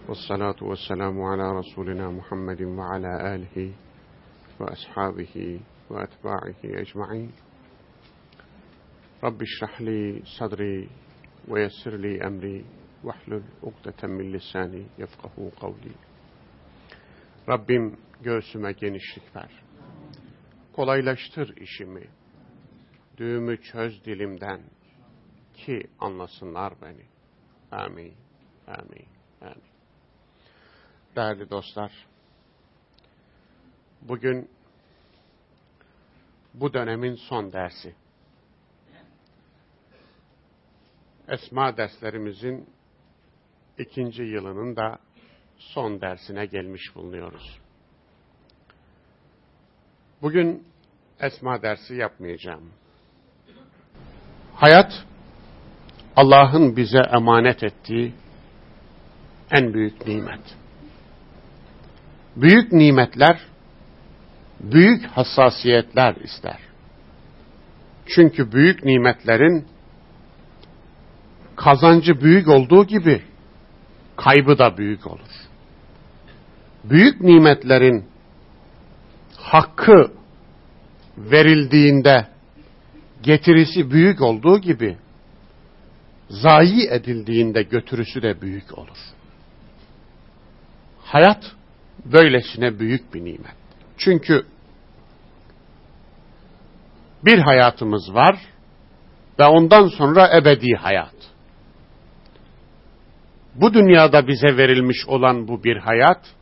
Vessalatu vesselamu ala Resulina Muhammedin ve ala alihi ve ashabihi ve etba'ihi ecma'in. Rabbi şrahli sadri ve yessirli emri ve hlul ukdeten min lisani yefkahu kavli. Rabbim göğsüme genişlik ver. Kolaylaştır işimi. Düğümü çöz dilimden ki anlasınlar beni. Amin. Amin. Amin. Değerli dostlar, bugün bu dönemin son dersi. Esma derslerimizin 2. yılının da son dersine gelmiş bulunuyoruz. Bugün esma dersi yapmayacağım. Hayat, Allah'ın bize emanet ettiği en büyük nimet. Büyük nimetler, büyük hassasiyetler ister. Çünkü büyük nimetlerin kazancı büyük olduğu gibi kaybı da büyük olur. Büyük nimetlerin hakkı verildiğinde getirisi büyük olduğu gibi zayi edildiğinde götürüsü de büyük olur. Hayat böylesine büyük bir nimet. Çünkü bir hayatımız var ve ondan sonra ebedi hayat. Bu dünyada bize verilmiş olan bu bir hayat,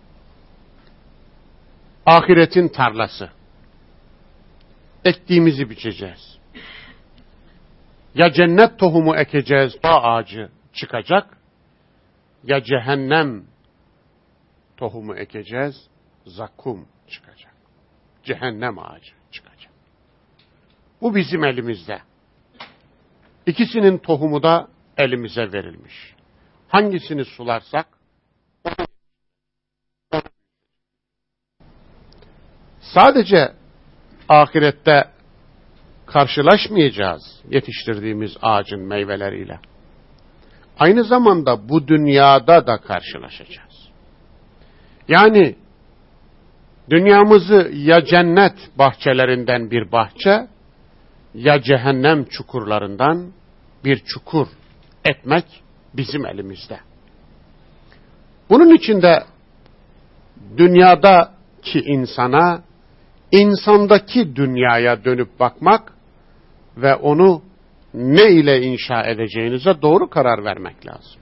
ahiretin tarlası. Ektiğimizi biçeceğiz. Ya cennet tohumu ekeceğiz, bağ ağacı çıkacak, ya cehennem tohumu ekeceğiz, zakkum çıkacak. Cehennem ağacı çıkacak. Bu bizim elimizde. İkisinin tohumu da elimize verilmiş. Hangisini sularsak, sadece ahirette karşılaşmayacağız yetiştirdiğimiz ağacın meyveleriyle. Aynı zamanda bu dünyada da karşılaşacağız. Yani dünyamızı ya cennet bahçelerinden bir bahçe ya cehennem çukurlarından bir çukur etmek bizim elimizde. Bunun için de dünyadaki insana, insandaki dünyaya dönüp bakmak ve onu ne ile inşa edeceğinize doğru karar vermek lazım.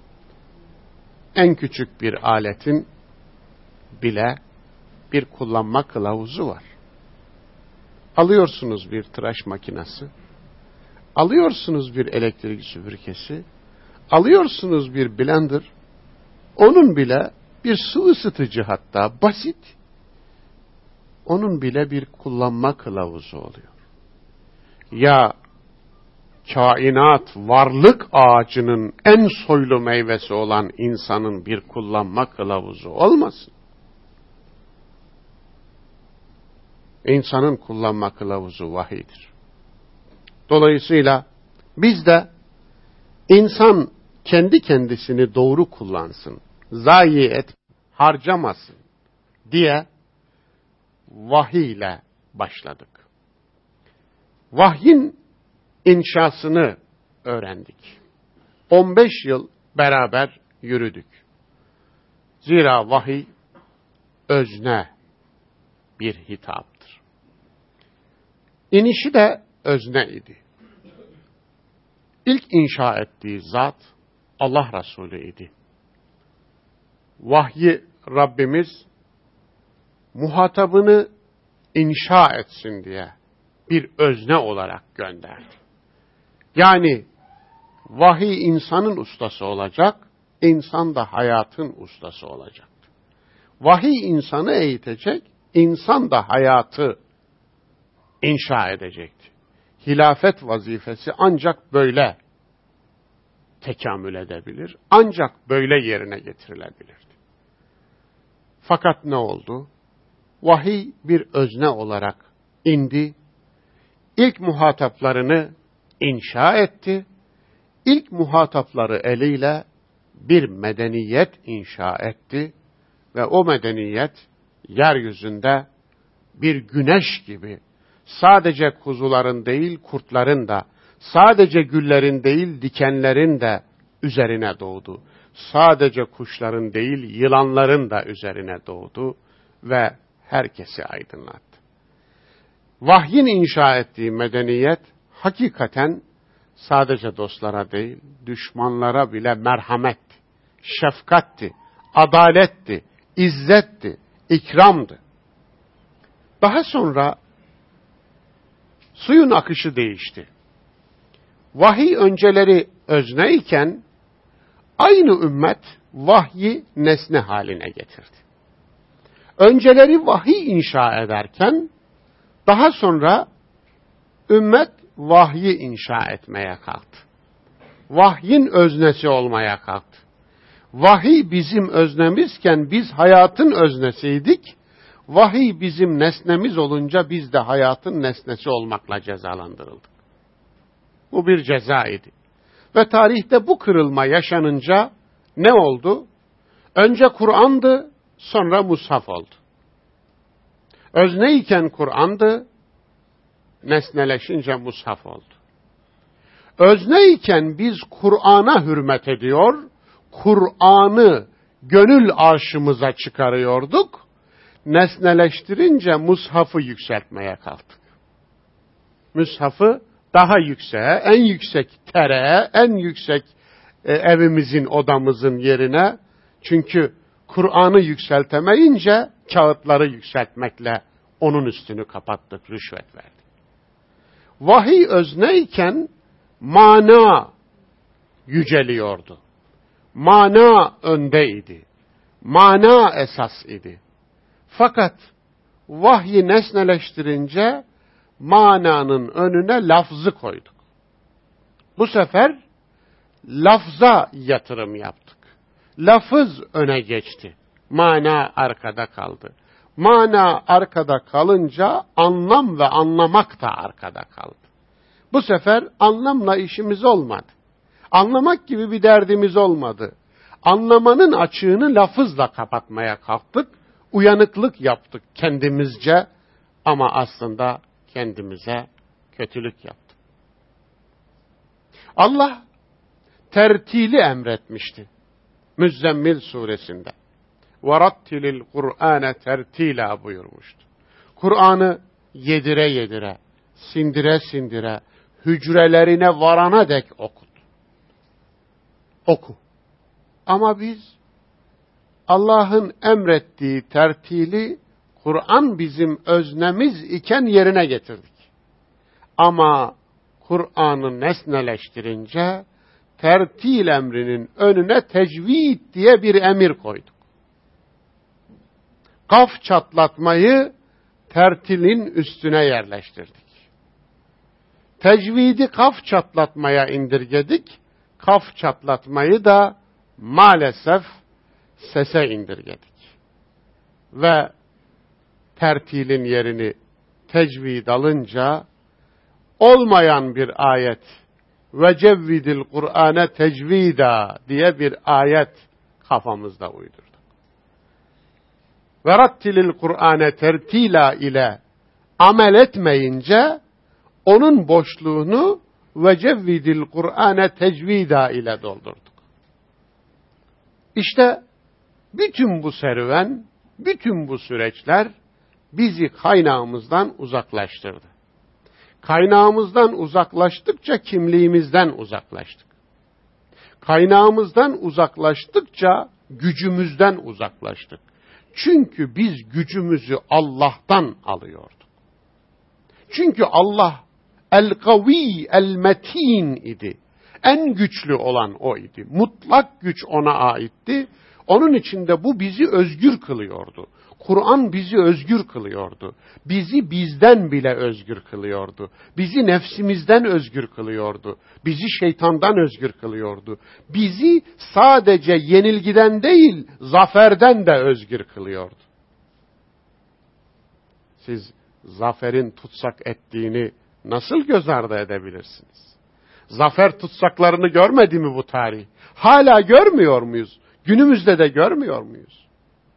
En küçük bir aletin bile bir kullanma kılavuzu var. Alıyorsunuz bir tıraş makinesi, alıyorsunuz bir elektrik süpürgesi, alıyorsunuz bir blender, onun bile bir su ısıtıcı, hatta basit, onun bile bir kullanma kılavuzu oluyor. Ya kainat, varlık ağacının en soylu meyvesi olan insanın bir kullanma kılavuzu olmasın? İnsanın kullanma kılavuzu vahiydir. Dolayısıyla biz de insan kendi kendisini doğru kullansın, zayi et, harcamasın diye vahiy ile başladık. Vahyin inşasını öğrendik. 15 yıl beraber yürüdük. Zira vahiy özne bir hitaptır. İnişi de özne idi. İlk inşa ettiği zat Allah Resulü idi. Vahyi Rabbimiz muhatabını inşa etsin diye bir özne olarak gönderdi. Yani vahiy insanın ustası olacak, insan da hayatın ustası olacak. Vahiy insanı eğitecek, insan da hayatı inşa edecekti. Hilafet vazifesi ancak böyle tekamül edebilir, ancak böyle yerine getirilebilirdi. Fakat ne oldu? Vahiy bir özne olarak indi, ilk muhataplarını inşa etti, ilk muhatapları eliyle bir medeniyet inşa etti ve o medeniyet yeryüzünde bir güneş gibi sadece kuzuların değil kurtların da, sadece güllerin değil dikenlerin de üzerine doğdu. Sadece kuşların değil yılanların da üzerine doğdu ve herkesi aydınlattı. Vahyin inşa ettiği medeniyet hakikaten sadece dostlara değil, düşmanlara bile merhametti, şefkatti, adaletti, izzetti, ikramdı. Daha sonra suyun akışı değişti. Vahiy önceleri özneyken aynı ümmet vahyi nesne haline getirdi. Önceleri vahiy inşa ederken daha sonra ümmet vahyi inşa etmeye kalktı. Vahyin öznesi olmaya kalktı. Vahiy bizim öznemizken biz hayatın öznesiydik. Vahiy bizim nesnemiz olunca biz de hayatın nesnesi olmakla cezalandırıldık. Bu bir ceza idi. Ve tarihte bu kırılma yaşanınca ne oldu? Önce Kur'an'dı, sonra mushaf oldu. Özneyken Kur'an'dı, nesneleşince mushaf oldu. Özneyken biz Kur'an'a hürmet ediyor, Kur'an'ı gönül arşımıza çıkarıyorduk, nesneleştirince mushafı yükseltmeye kalktık. Mushafı daha yükseğe, en yüksek tereye, en yüksek evimizin, odamızın yerine, çünkü Kur'an'ı yükseltemeyince kağıtları yükseltmekle onun üstünü kapattık, rüşvet verdik. Vahiy özneyken mana yüceliyordu. Mana öndeydi. Mana esas idi. Fakat vahyi nesneleştirince mananın önüne lafzı koyduk. Bu sefer lafza yatırım yaptık. Lafız öne geçti. Mana arkada kaldı. Mana arkada kalınca anlam ve anlamak da arkada kaldı. Bu sefer anlamla işimiz olmadı. Anlamak gibi bir derdimiz olmadı. Anlamanın açığını lafızla kapatmaya kalktık. Uyanıklık yaptık kendimizce ama aslında kendimize kötülük yaptık. Allah tertili emretmişti. Müzzemmil suresinde. وَرَتِّلِ الْقُرْآنَ tertila buyurmuştu. Kur'an'ı yedire yedire, sindire sindire, hücrelerine varana dek okut. Oku. Ama biz Allah'ın emrettiği tertili Kur'an bizim öznemiz iken yerine getirdik. Ama Kur'an'ı nesneleştirince tertil emrinin önüne tecvid diye bir emir koyduk. Kaf çatlatmayı tertilin üstüne yerleştirdik. Tecvidi kaf çatlatmaya indirgedik. Kaf çatlatmayı da maalesef sese indirgedik. Ve tertilin yerini tecvid alınca olmayan bir ayet ve cevvidil Kur'ane tecvida diye bir ayet kafamızda uydurduk. Ve rattilil Kur'ane tertila ile amel etmeyince onun boşluğunu ve cevvidil Kur'ane tecvida ile doldurduk. İşte bütün bu serüven, bütün bu süreçler bizi kaynağımızdan uzaklaştırdı. Kaynağımızdan uzaklaştıkça kimliğimizden uzaklaştık. Kaynağımızdan uzaklaştıkça gücümüzden uzaklaştık. Çünkü biz gücümüzü Allah'tan alıyorduk. Çünkü Allah el-kavi, el-metin idi. En güçlü olan o idi. Mutlak güç ona aitti. Onun için de bu bizi özgür kılıyordu. Kur'an bizi özgür kılıyordu. Bizi bizden bile özgür kılıyordu. Bizi nefsimizden özgür kılıyordu. Bizi şeytandan özgür kılıyordu. Bizi sadece yenilgiden değil, zaferden de özgür kılıyordu. Siz zaferin tutsak ettiğini nasıl göz ardı edebilirsiniz? Zafer tutsaklarını görmedi mi bu tarih? Hala görmüyor muyuz? Günümüzde de görmüyor muyuz?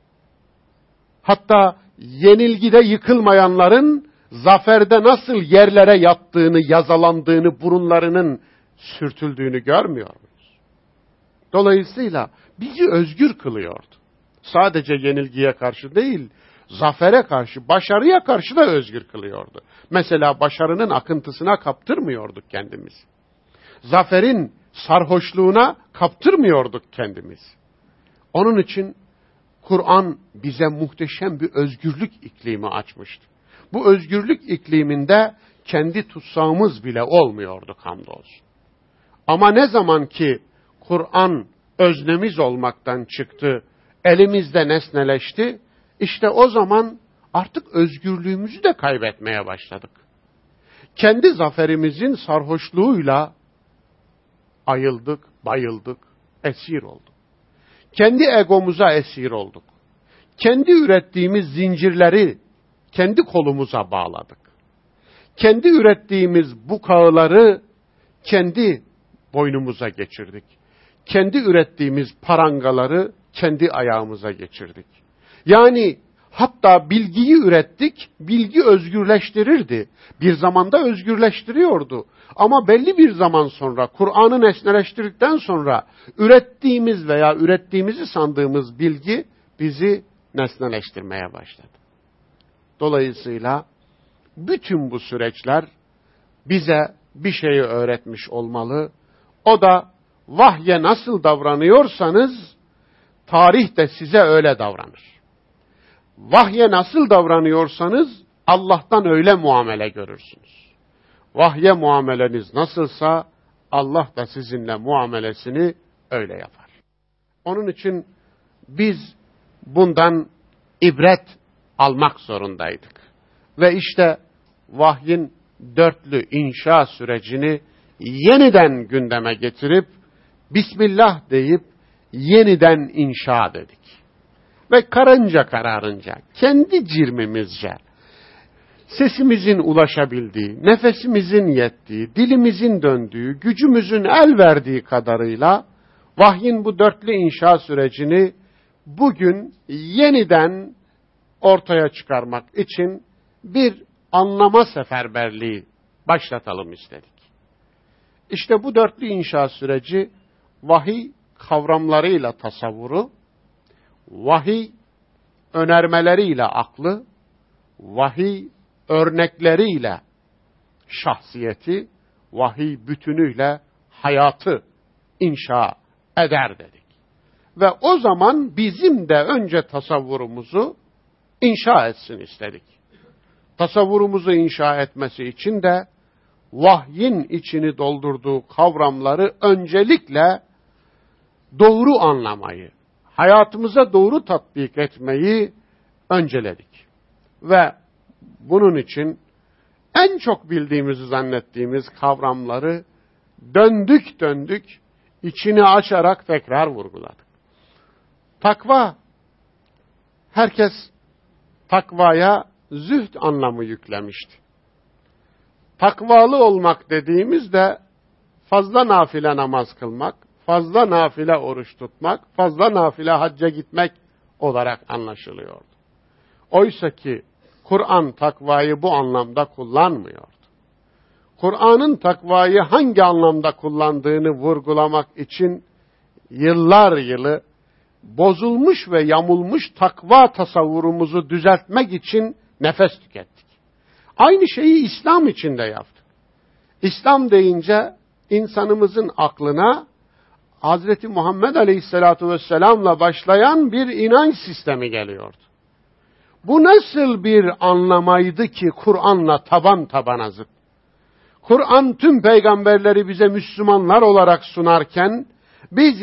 Hatta yenilgide yıkılmayanların zaferde nasıl yerlere yattığını, yazalandığını, burunlarının sürtüldüğünü görmüyor muyuz? Dolayısıyla bizi özgür kılıyordu. Sadece yenilgiye karşı değil, zafere karşı, başarıya karşı da özgür kılıyordu. Mesela başarının akıntısına kaptırmıyorduk kendimizi. Zaferin sarhoşluğuna kaptırmıyorduk kendimizi. Onun için Kur'an bize muhteşem bir özgürlük iklimi açmıştı. Bu özgürlük ikliminde kendi tutsağımız bile olmuyorduk hamdolsun. Ama ne zaman ki Kur'an öznemiz olmaktan çıktı, elimizde nesneleşti, işte o zaman artık özgürlüğümüzü de kaybetmeye başladık. Kendi zaferimizin sarhoşluğuyla ayıldık, bayıldık, esir olduk. Kendi egomuza esir olduk. Kendi ürettiğimiz zincirleri kendi kolumuza bağladık. Kendi ürettiğimiz bukağıları kendi boynumuza geçirdik. Kendi ürettiğimiz parangaları kendi ayağımıza geçirdik. Yani hatta bilgiyi ürettik, bilgi özgürleştirirdi. Bir zamanda özgürleştiriyordu. Ama belli bir zaman sonra, Kur'an'ı nesneleştirdikten sonra ürettiğimiz veya ürettiğimizi sandığımız bilgi bizi nesneleştirmeye başladı. Dolayısıyla bütün bu süreçler bize bir şeyi öğretmiş olmalı. O da vahye nasıl davranıyorsanız tarih de size öyle davranır. Vahye nasıl davranıyorsanız Allah'tan öyle muamele görürsünüz. Vahye muameleniz nasılsa Allah da sizinle muamelesini öyle yapar. Onun için biz bundan ibret almak zorundaydık. Ve işte vahyin dörtlü inşa sürecini yeniden gündeme getirip Bismillah deyip yeniden inşa dedik. Ve karınca kararınca, kendi cirmimizce, sesimizin ulaşabildiği, nefesimizin yettiği, dilimizin döndüğü, gücümüzün el verdiği kadarıyla vahyin bu dörtlü inşa sürecini bugün yeniden ortaya çıkarmak için bir anlama seferberliği başlatalım istedik. İşte bu dörtlü inşa süreci vahiy kavramlarıyla tasavvuru, vahiy önermeleriyle aklı, vahiy örnekleriyle şahsiyeti, vahiy bütünüyle hayatı inşa eder dedik. Ve o zaman bizim de önce tasavvurumuzu inşa etsin istedik. Tasavvurumuzu inşa etmesi için de vahyin içini doldurduğu kavramları öncelikle doğru anlamayı, hayatımıza doğru tatbik etmeyi önceledik. Ve bunun için en çok bildiğimizi zannettiğimiz kavramları döndük, içini açarak tekrar vurguladık. Takva, herkes takvaya zühd anlamı yüklemişti. Takvalı olmak dediğimizde fazla nafile namaz kılmak, fazla nafile oruç tutmak, fazla nafile hacca gitmek olarak anlaşılıyordu. Oysa ki Kur'an takvayı bu anlamda kullanmıyordu. Kur'an'ın takvayı hangi anlamda kullandığını vurgulamak için yıllar yılı bozulmuş ve yamulmuş takva tasavvurumuzu düzeltmek için nefes tükettik. Aynı şeyi İslam için de yaptık. İslam deyince insanımızın aklına Hazreti Muhammed Aleyhisselatü Vesselam'la başlayan bir inanç sistemi geliyordu. Bu nasıl bir anlamaydı ki Kur'an'la taban tabana zıt? Kur'an tüm peygamberleri bize Müslümanlar olarak sunarken biz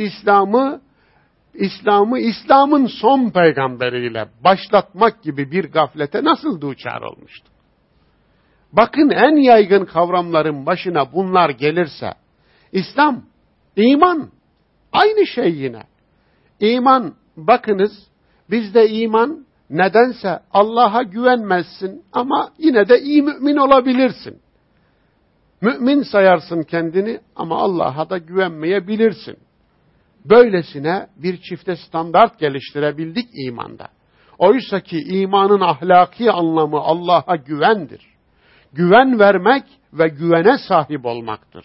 İslam'ın son peygamberiyle başlatmak gibi bir gaflete nasıl duçar olmuştuk? Bakın en yaygın kavramların başına bunlar gelirse, İslam, iman, aynı şey yine. İman, bakınız, bizde iman nedense Allah'a güvenmezsin ama yine de iyi mümin olabilirsin. Mümin sayarsın kendini ama Allah'a da güvenmeyebilirsin. Böylesine bir çifte standart geliştirebildik imanda. Oysa ki imanın ahlaki anlamı Allah'a güvendir. Güven vermek ve güvene sahip olmaktır.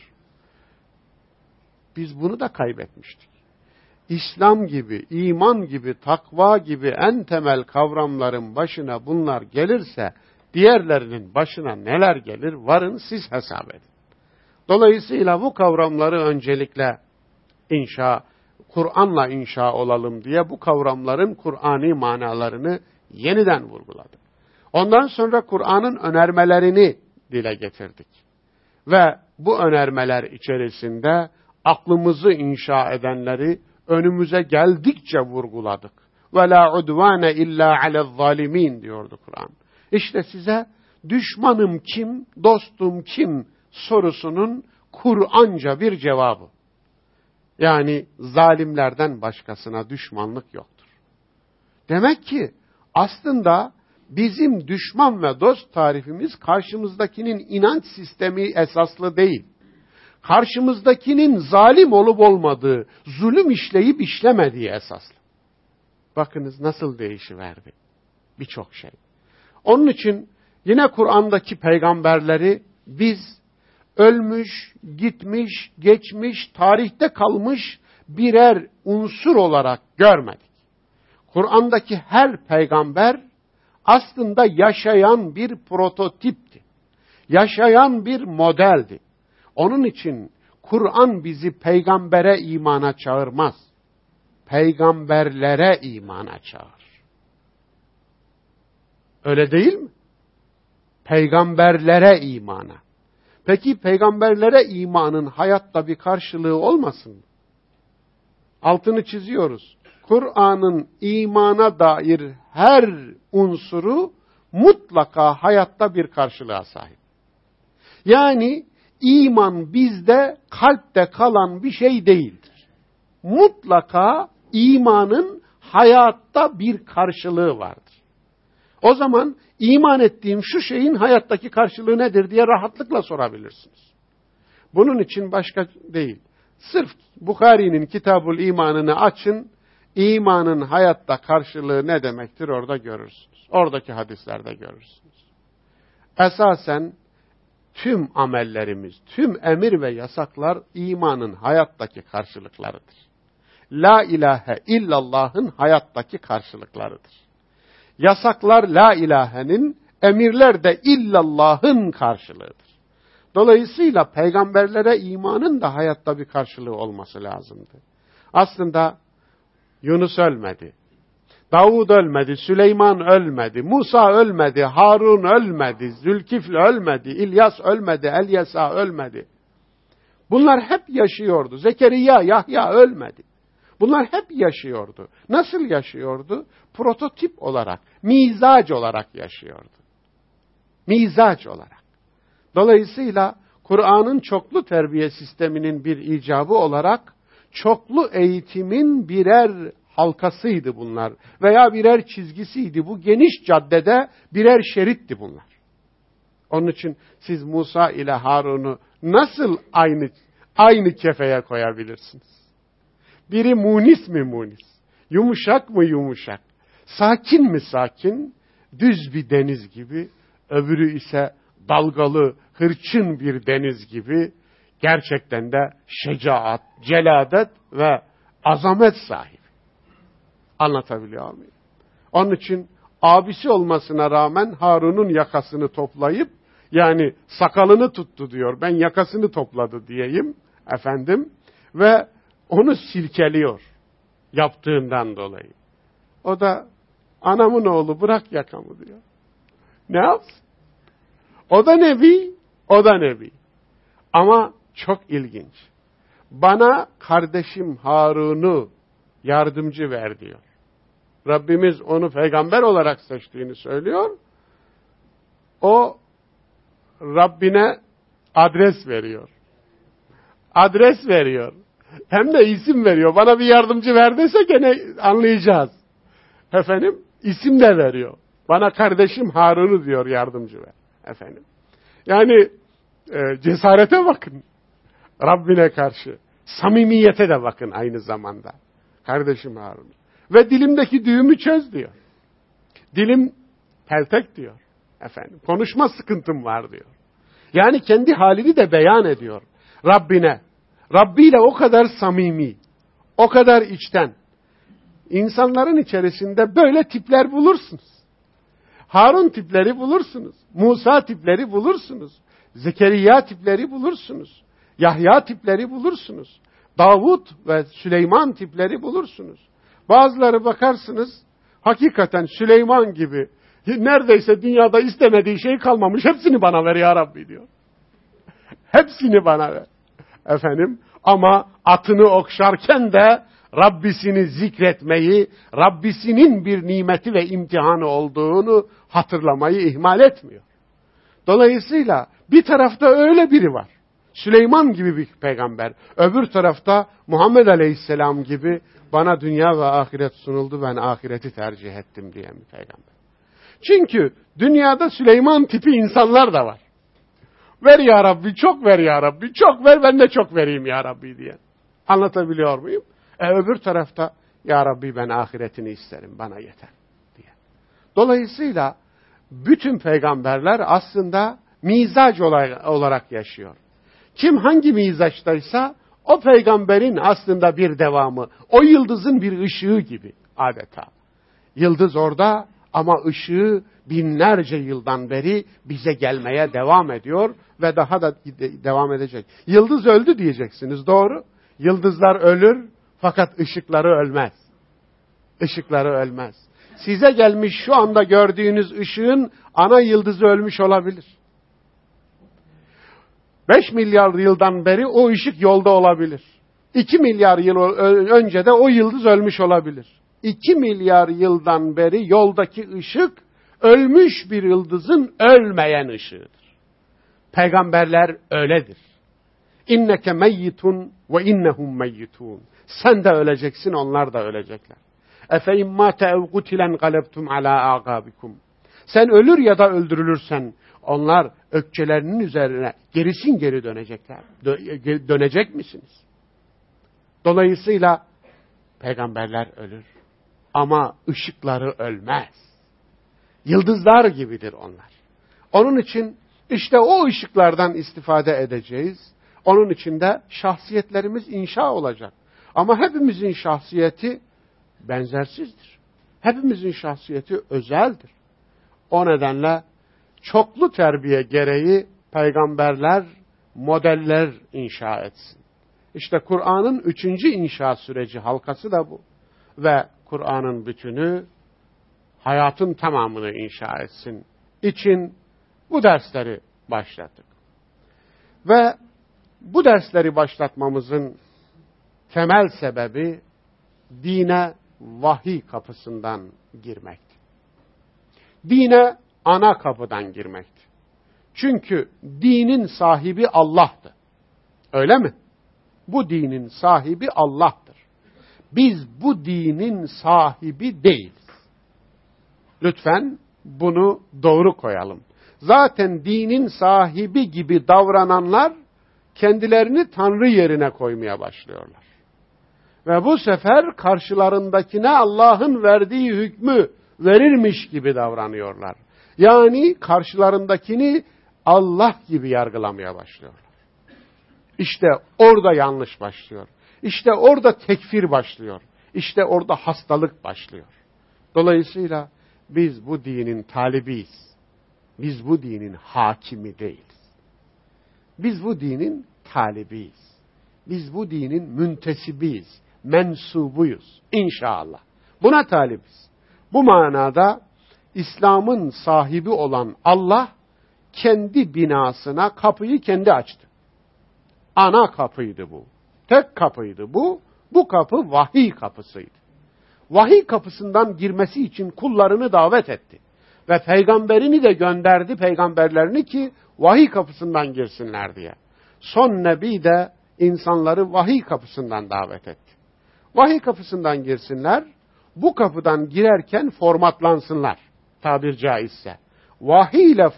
Biz bunu da kaybetmiştik. İslam gibi, iman gibi, takva gibi en temel kavramların başına bunlar gelirse, diğerlerinin başına neler gelir varın siz hesap edin. Dolayısıyla bu kavramları öncelikle Kur'an'la inşa olalım diye bu kavramların Kur'ani manalarını yeniden vurguladık. Ondan sonra Kur'an'ın önermelerini dile getirdik. Ve bu önermeler içerisinde aklımızı inşa edenleri önümüze geldikçe vurguladık. وَلَا عُدْوَانَ اِلَّا عَلَى الظَّالِمِينَ diyordu Kur'an. İşte size düşmanım kim, dostum kim sorusunun Kur'anca bir cevabı. Yani zalimlerden başkasına düşmanlık yoktur. Demek ki aslında bizim düşman ve dost tarifimiz karşımızdakinin inanç sistemi esaslı değil. Karşımızdakinin zalim olup olmadığı, zulüm işleyip işlemediği esaslı. Bakınız nasıl değişiverdi birçok şey. Onun için yine Kur'an'daki peygamberleri biz ölmüş, gitmiş, geçmiş, tarihte kalmış birer unsur olarak görmedik. Kur'an'daki her peygamber aslında yaşayan bir prototipti. Yaşayan bir modeldi. Onun için Kur'an bizi peygambere imana çağırmaz. Peygamberlere imana çağırır. Öyle değil mi? Peygamberlere imana. Peki peygamberlere imanın hayatta bir karşılığı olmasın mı? Altını çiziyoruz. Kur'an'ın imana dair her unsuru mutlaka hayatta bir karşılığa sahip. Yani iman bizde kalpte kalan bir şey değildir. Mutlaka imanın hayatta bir karşılığı vardır. O zaman iman ettiğim şu şeyin hayattaki karşılığı nedir diye rahatlıkla sorabilirsiniz. Bunun için başka değil. Sırf Bukhari'nin Kitabul İman'ını açın, imanın hayatta karşılığı ne demektir orada görürsünüz. Oradaki hadislerde görürsünüz. Esasen tüm amellerimiz, tüm emir ve yasaklar imanın hayattaki karşılıklarıdır. La ilahe illallah'ın hayattaki karşılıklarıdır. Yasaklar la ilahenin, emirler de illallah'ın karşılığıdır. Dolayısıyla peygamberlere imanın da hayatta bir karşılığı olması lazımdı. Aslında Yunus ölmedi, Davud ölmedi, Süleyman ölmedi, Musa ölmedi, Harun ölmedi, Zülkifl ölmedi, İlyas ölmedi, Elyasa ölmedi. Bunlar hep yaşıyordu. Zekeriya, Yahya ölmedi. Bunlar hep yaşıyordu. Nasıl yaşıyordu? Prototip olarak, mizac olarak yaşıyordu. Mizac olarak. Dolayısıyla Kur'an'ın çoklu terbiye sisteminin bir icabı olarak çoklu eğitimin birer halkasıydı bunlar veya birer çizgisiydi. Bu geniş caddede birer şeritti bunlar. Onun için siz Musa ile Harun'u nasıl aynı kefeye koyabilirsiniz? Biri munis mi munis? Yumuşak mı yumuşak? Sakin mi sakin? Düz bir deniz gibi. Öbürü ise dalgalı, hırçın bir deniz gibi. Gerçekten de şecaat, celadet ve azamet sahibi. Anlatabiliyor muyum? Onun için abisi olmasına rağmen Harun'un yakasını toplayıp, yani sakalını tuttu diyor. Ben yakasını topladı diyeyim efendim. Ve onu silkeliyor yaptığından dolayı. O da anamın oğlu bırak yakamı diyor. Ne yapsın? O da nebi, o da nebi. Ama çok ilginç. Bana kardeşim Harun'u yardımcı ver diyor. Rabbimiz onu peygamber olarak seçtiğini söylüyor. O Rabbine adres veriyor. Adres veriyor. Hem de isim veriyor. Bana bir yardımcı ver dese gene anlayacağız. Efendim isim de veriyor. Bana kardeşim Harun'u diyor yardımcı ver. Efendim. Yani cesarete bakın. Rabbine karşı. Samimiyete de bakın aynı zamanda. Kardeşim Harun. Ve dilimdeki düğümü çöz diyor. Dilim peltek diyor. Efendim, konuşma sıkıntım var diyor. Yani kendi halini de beyan ediyor Rabbine. Rabbiyle o kadar samimi, o kadar içten. İnsanların içerisinde böyle tipler bulursunuz. Harun tipleri bulursunuz. Musa tipleri bulursunuz. Zekeriya tipleri bulursunuz. Yahya tipleri bulursunuz. Davud ve Süleyman tipleri bulursunuz. Bazıları bakarsınız, hakikaten Süleyman gibi, neredeyse dünyada istemediği şey kalmamış, hepsini bana ver ya Rabbi diyor. Hepsini bana ver. Efendim, ama atını okşarken de Rabbisini zikretmeyi, Rabbisinin bir nimeti ve imtihanı olduğunu hatırlamayı ihmal etmiyor. Dolayısıyla bir tarafta öyle biri var. Süleyman gibi bir peygamber. Öbür tarafta Muhammed Aleyhisselam gibi bana dünya ve ahiret sunuldu, ben ahireti tercih ettim diyen bir peygamber. Çünkü dünyada Süleyman tipi insanlar da var. Ver ya Rabbi, çok ver ya Rabbi, çok ver, ben de çok vereyim ya Rabbi diye. Anlatabiliyor muyum? Öbür tarafta ya Rabbi ben ahiretini isterim, bana yeter diye. Dolayısıyla bütün peygamberler aslında mizaç olarak yaşıyor. Kim hangi mizaçtaysa o peygamberin aslında bir devamı. O yıldızın bir ışığı gibi adeta. Yıldız orada ama ışığı binlerce yıldan beri bize gelmeye devam ediyor ve daha da devam edecek. Yıldız öldü diyeceksiniz, doğru. Yıldızlar ölür fakat ışıkları ölmez. Işıkları ölmez. Size gelmiş şu anda gördüğünüz ışığın ana yıldızı ölmüş olabilir. 5 milyar yıldan beri o ışık yolda olabilir. 2 milyar yıl önce de o yıldız ölmüş olabilir. 2 milyar yıldan beri yoldaki ışık ölmüş bir yıldızın ölmeyen ışığıdır. Peygamberler öyledir. İnneke meyyitun ve innehum meyyitun. Sen de öleceksin, onlar da ölecekler. Efe immâte ev gutilen galebtum alâ âgâbikum. Sen ölür ya da öldürülürsen onlar ökçelerinin üzerine gerisin geri dönecekler. Dönecek misiniz? Dolayısıyla peygamberler ölür. Ama ışıkları ölmez. Yıldızlar gibidir onlar. Onun için işte o ışıklardan istifade edeceğiz. Onun için de şahsiyetlerimiz inşa olacak. Ama hepimizin şahsiyeti benzersizdir. Hepimizin şahsiyeti özeldir. O nedenle çoklu terbiye gereği peygamberler modeller inşa etsin. İşte Kur'an'ın 3. inşa süreci halkası da bu. Ve Kur'an'ın bütünü hayatın tamamını inşa etsin için bu dersleri başlattık. Ve bu dersleri başlatmamızın temel sebebi dine vahiy kapısından girmekti. Dine ana kapıdan girmekti. Çünkü dinin sahibi Allah'tı. Öyle mi? Bu dinin sahibi Allah'tır. Biz bu dinin sahibi değiliz. Lütfen bunu doğru koyalım. Zaten dinin sahibi gibi davrananlar kendilerini Tanrı yerine koymaya başlıyorlar. Ve bu sefer karşılarındakine Allah'ın verdiği hükmü verirmiş gibi davranıyorlar. Yani karşılarındakini Allah gibi yargılamaya başlıyorlar. İşte orada yanlış başlıyor. İşte orada tekfir başlıyor. İşte orada hastalık başlıyor. Dolayısıyla biz bu dinin talibiyiz. Biz bu dinin hakimi değiliz. Biz bu dinin talibiyiz. Biz bu dinin müntesibiyiz, mensubuyuz inşallah. Buna talibiz. Bu manada İslam'ın sahibi olan Allah kendi binasına kapıyı kendi açtı. Ana kapıydı bu. Tek kapıydı bu. Bu kapı vahiy kapısıydı. Vahiy kapısından girmesi için kullarını davet etti. Ve peygamberini de gönderdi, peygamberlerini ki vahiy kapısından girsinler diye. Son nebi de insanları vahiy kapısından davet etti. Vahiy kapısından girsinler, bu kapıdan girerken formatlansınlar, tabir caizse. Vahiy ile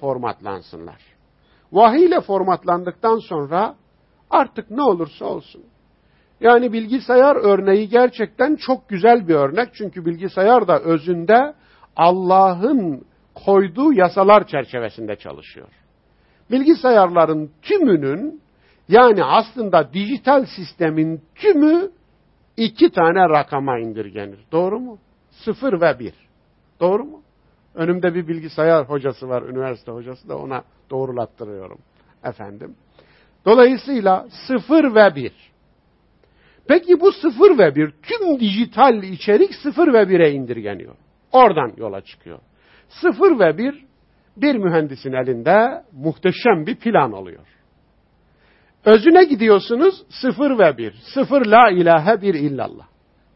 formatlansınlar. Vahiy ile formatlandıktan sonra artık ne olursa olsun, Yani bilgisayar örneği gerçekten çok güzel bir örnek. Çünkü bilgisayar da özünde Allah'ın koyduğu yasalar çerçevesinde çalışıyor. Bilgisayarların tümünün, yani aslında dijital sistemin tümü 2 tane rakama indirgenir. Doğru mu? 0 ve 1. Doğru mu? Önümde bir bilgisayar hocası var, üniversite hocası da, ona doğrulattırıyorum efendim. Dolayısıyla 0 ve 1. Peki bu 0 ve 1, tüm dijital içerik 0 ve 1'e indirgeniyor. Oradan yola çıkıyor. 0 ve 1, bir mühendisin elinde muhteşem bir plan oluyor. Özüne gidiyorsunuz, 0 ve 1. 0 la ilahe 1 illallah.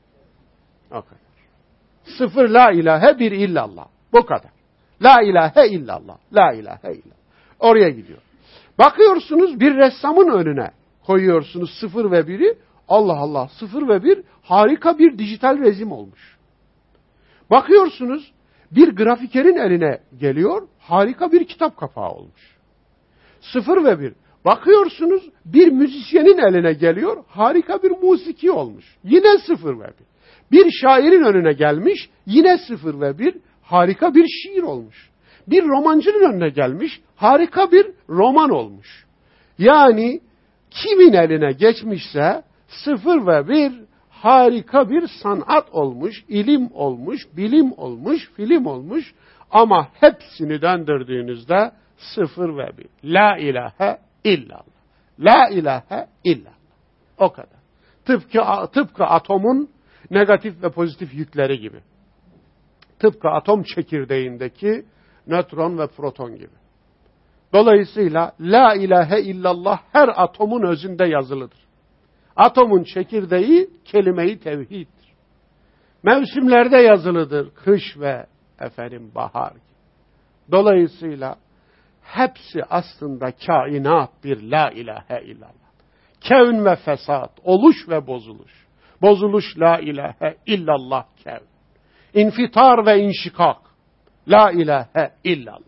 O kadar. 0 la ilahe 1 illallah. Bu kadar. La ilahe illallah. La ilahe illallah. Oraya gidiyor. Bakıyorsunuz bir ressamın önüne koyuyorsunuz 0 ve 1'i. Allah Allah, 0 ve 1 harika bir dijital resim olmuş. Bakıyorsunuz bir grafikerin eline geliyor, harika bir kitap kapağı olmuş. 0 ve 1. Bakıyorsunuz bir müzisyenin eline geliyor, harika bir musiki olmuş. Yine 0 ve 1. Bir şairin önüne gelmiş, yine 0 ve 1, harika bir şiir olmuş. Bir romancının önüne gelmiş, harika bir roman olmuş. Yani kimin eline geçmişse 0 ve 1 harika bir sanat olmuş, ilim olmuş, bilim olmuş, film olmuş. Ama hepsini döndürdüğünüzde 0 ve 1. La ilahe illallah. La ilahe illallah. O kadar. Tıpkı atomun negatif ve pozitif yükleri gibi. Tıpkı atom çekirdeğindeki nötron ve proton gibi. Dolayısıyla la ilahe illallah her atomun özünde yazılıdır. Atomun çekirdeği kelime-i tevhiddir. Mevsimlerde yazılıdır. Kış ve bahar. Dolayısıyla hepsi aslında kainat bir la ilahe illallah. Kevn ve fesat, oluş ve bozuluş. Bozuluş la ilahe illallah kevn. İnfitar ve inşikak la ilahe illallah.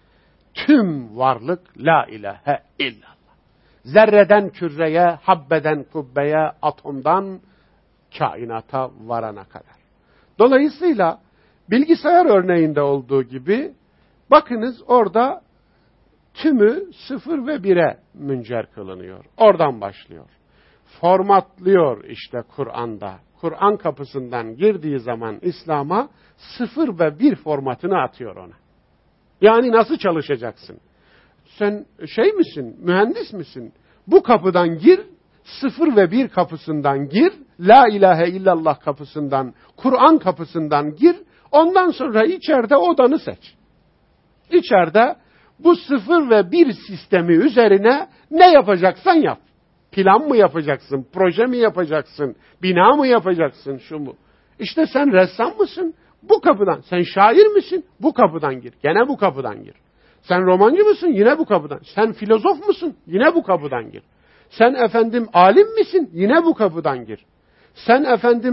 Tüm varlık la ilahe illallah. Zerreden küreye, habbeden kubbeye, atomdan kainata varana kadar. Dolayısıyla bilgisayar örneğinde olduğu gibi bakınız orada tümü 0 ve 1'e müncer kılınıyor. Oradan başlıyor. Formatlıyor işte Kur'an'da. Kur'an kapısından girdiği zaman İslam'a 0 ve 1 formatını atıyor ona. Yani nasıl çalışacaksın? Sen misin, mühendis misin? Bu kapıdan gir, 0 ve 1 kapısından gir, la ilahe illallah kapısından, Kur'an kapısından gir, ondan sonra içeride odanı seç. İçeride bu 0 ve 1 sistemi üzerine ne yapacaksan yap. Plan mı yapacaksın, proje mi yapacaksın, bina mı yapacaksın, şu mu? İşte sen ressam mısın? Bu kapıdan. Sen şair misin? Bu kapıdan gir. Gene bu kapıdan gir. Sen romancı mısın? Yine bu kapıdan. Sen filozof musun? Yine bu kapıdan gir. Sen alim misin? Yine bu kapıdan gir. Sen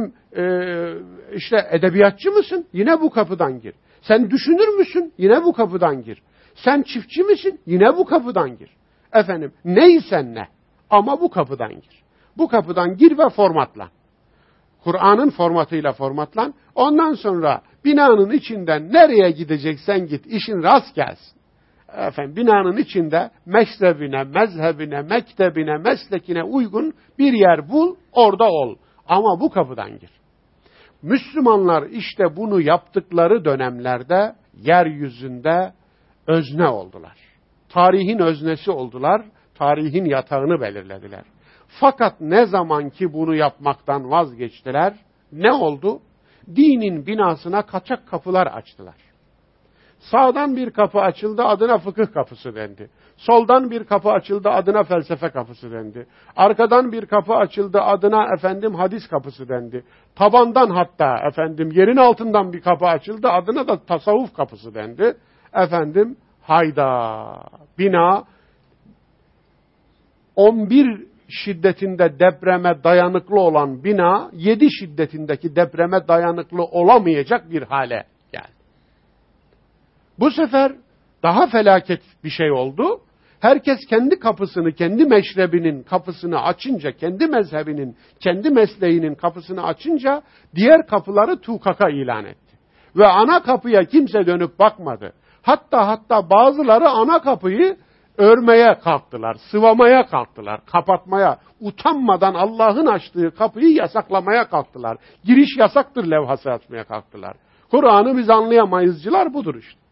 edebiyatçı mısın? Yine bu kapıdan gir. Sen düşünür müsün? Yine bu kapıdan gir. Sen çiftçi misin? Yine bu kapıdan gir. Neysen ne? Ama bu kapıdan gir. Bu kapıdan gir ve formatlan. Kur'an'ın formatıyla formatlan. Ondan sonra binanın içinden nereye gideceksen git. İşin rast gelsin. Binanın içinde meşrebine, mezhebine, mektebine, meslekine uygun bir yer bul, orada ol. Ama bu kapıdan gir. Müslümanlar işte bunu yaptıkları dönemlerde yeryüzünde özne oldular. Tarihin öznesi oldular, tarihin yatağını belirlediler. Fakat ne zaman ki bunu yapmaktan vazgeçtiler, ne oldu? Dinin binasına kaçak kapılar açtılar. Sağdan bir kapı açıldı, adına fıkıh kapısı dendi. Soldan bir kapı açıldı, adına felsefe kapısı dendi. Arkadan bir kapı açıldı, adına hadis kapısı dendi. Tabandan hatta yerin altından bir kapı açıldı, adına da tasavvuf kapısı dendi. Bina 11 şiddetinde depreme dayanıklı olan bina 7 şiddetindeki depreme dayanıklı olamayacak bir hale geldi. Bu sefer daha felaket bir şey oldu. Herkes kendi kapısını, kendi meşrebinin kapısını açınca, kendi mezhebinin, kendi mesleğinin kapısını açınca diğer kapıları tukaka ilan etti. Ve ana kapıya kimse dönüp bakmadı. Hatta bazıları ana kapıyı örmeye kalktılar, sıvamaya kalktılar, kapatmaya, utanmadan Allah'ın açtığı kapıyı yasaklamaya kalktılar. Giriş yasaktır levhası açmaya kalktılar. Kur'an'ı biz anlayamayızcılar budur işte.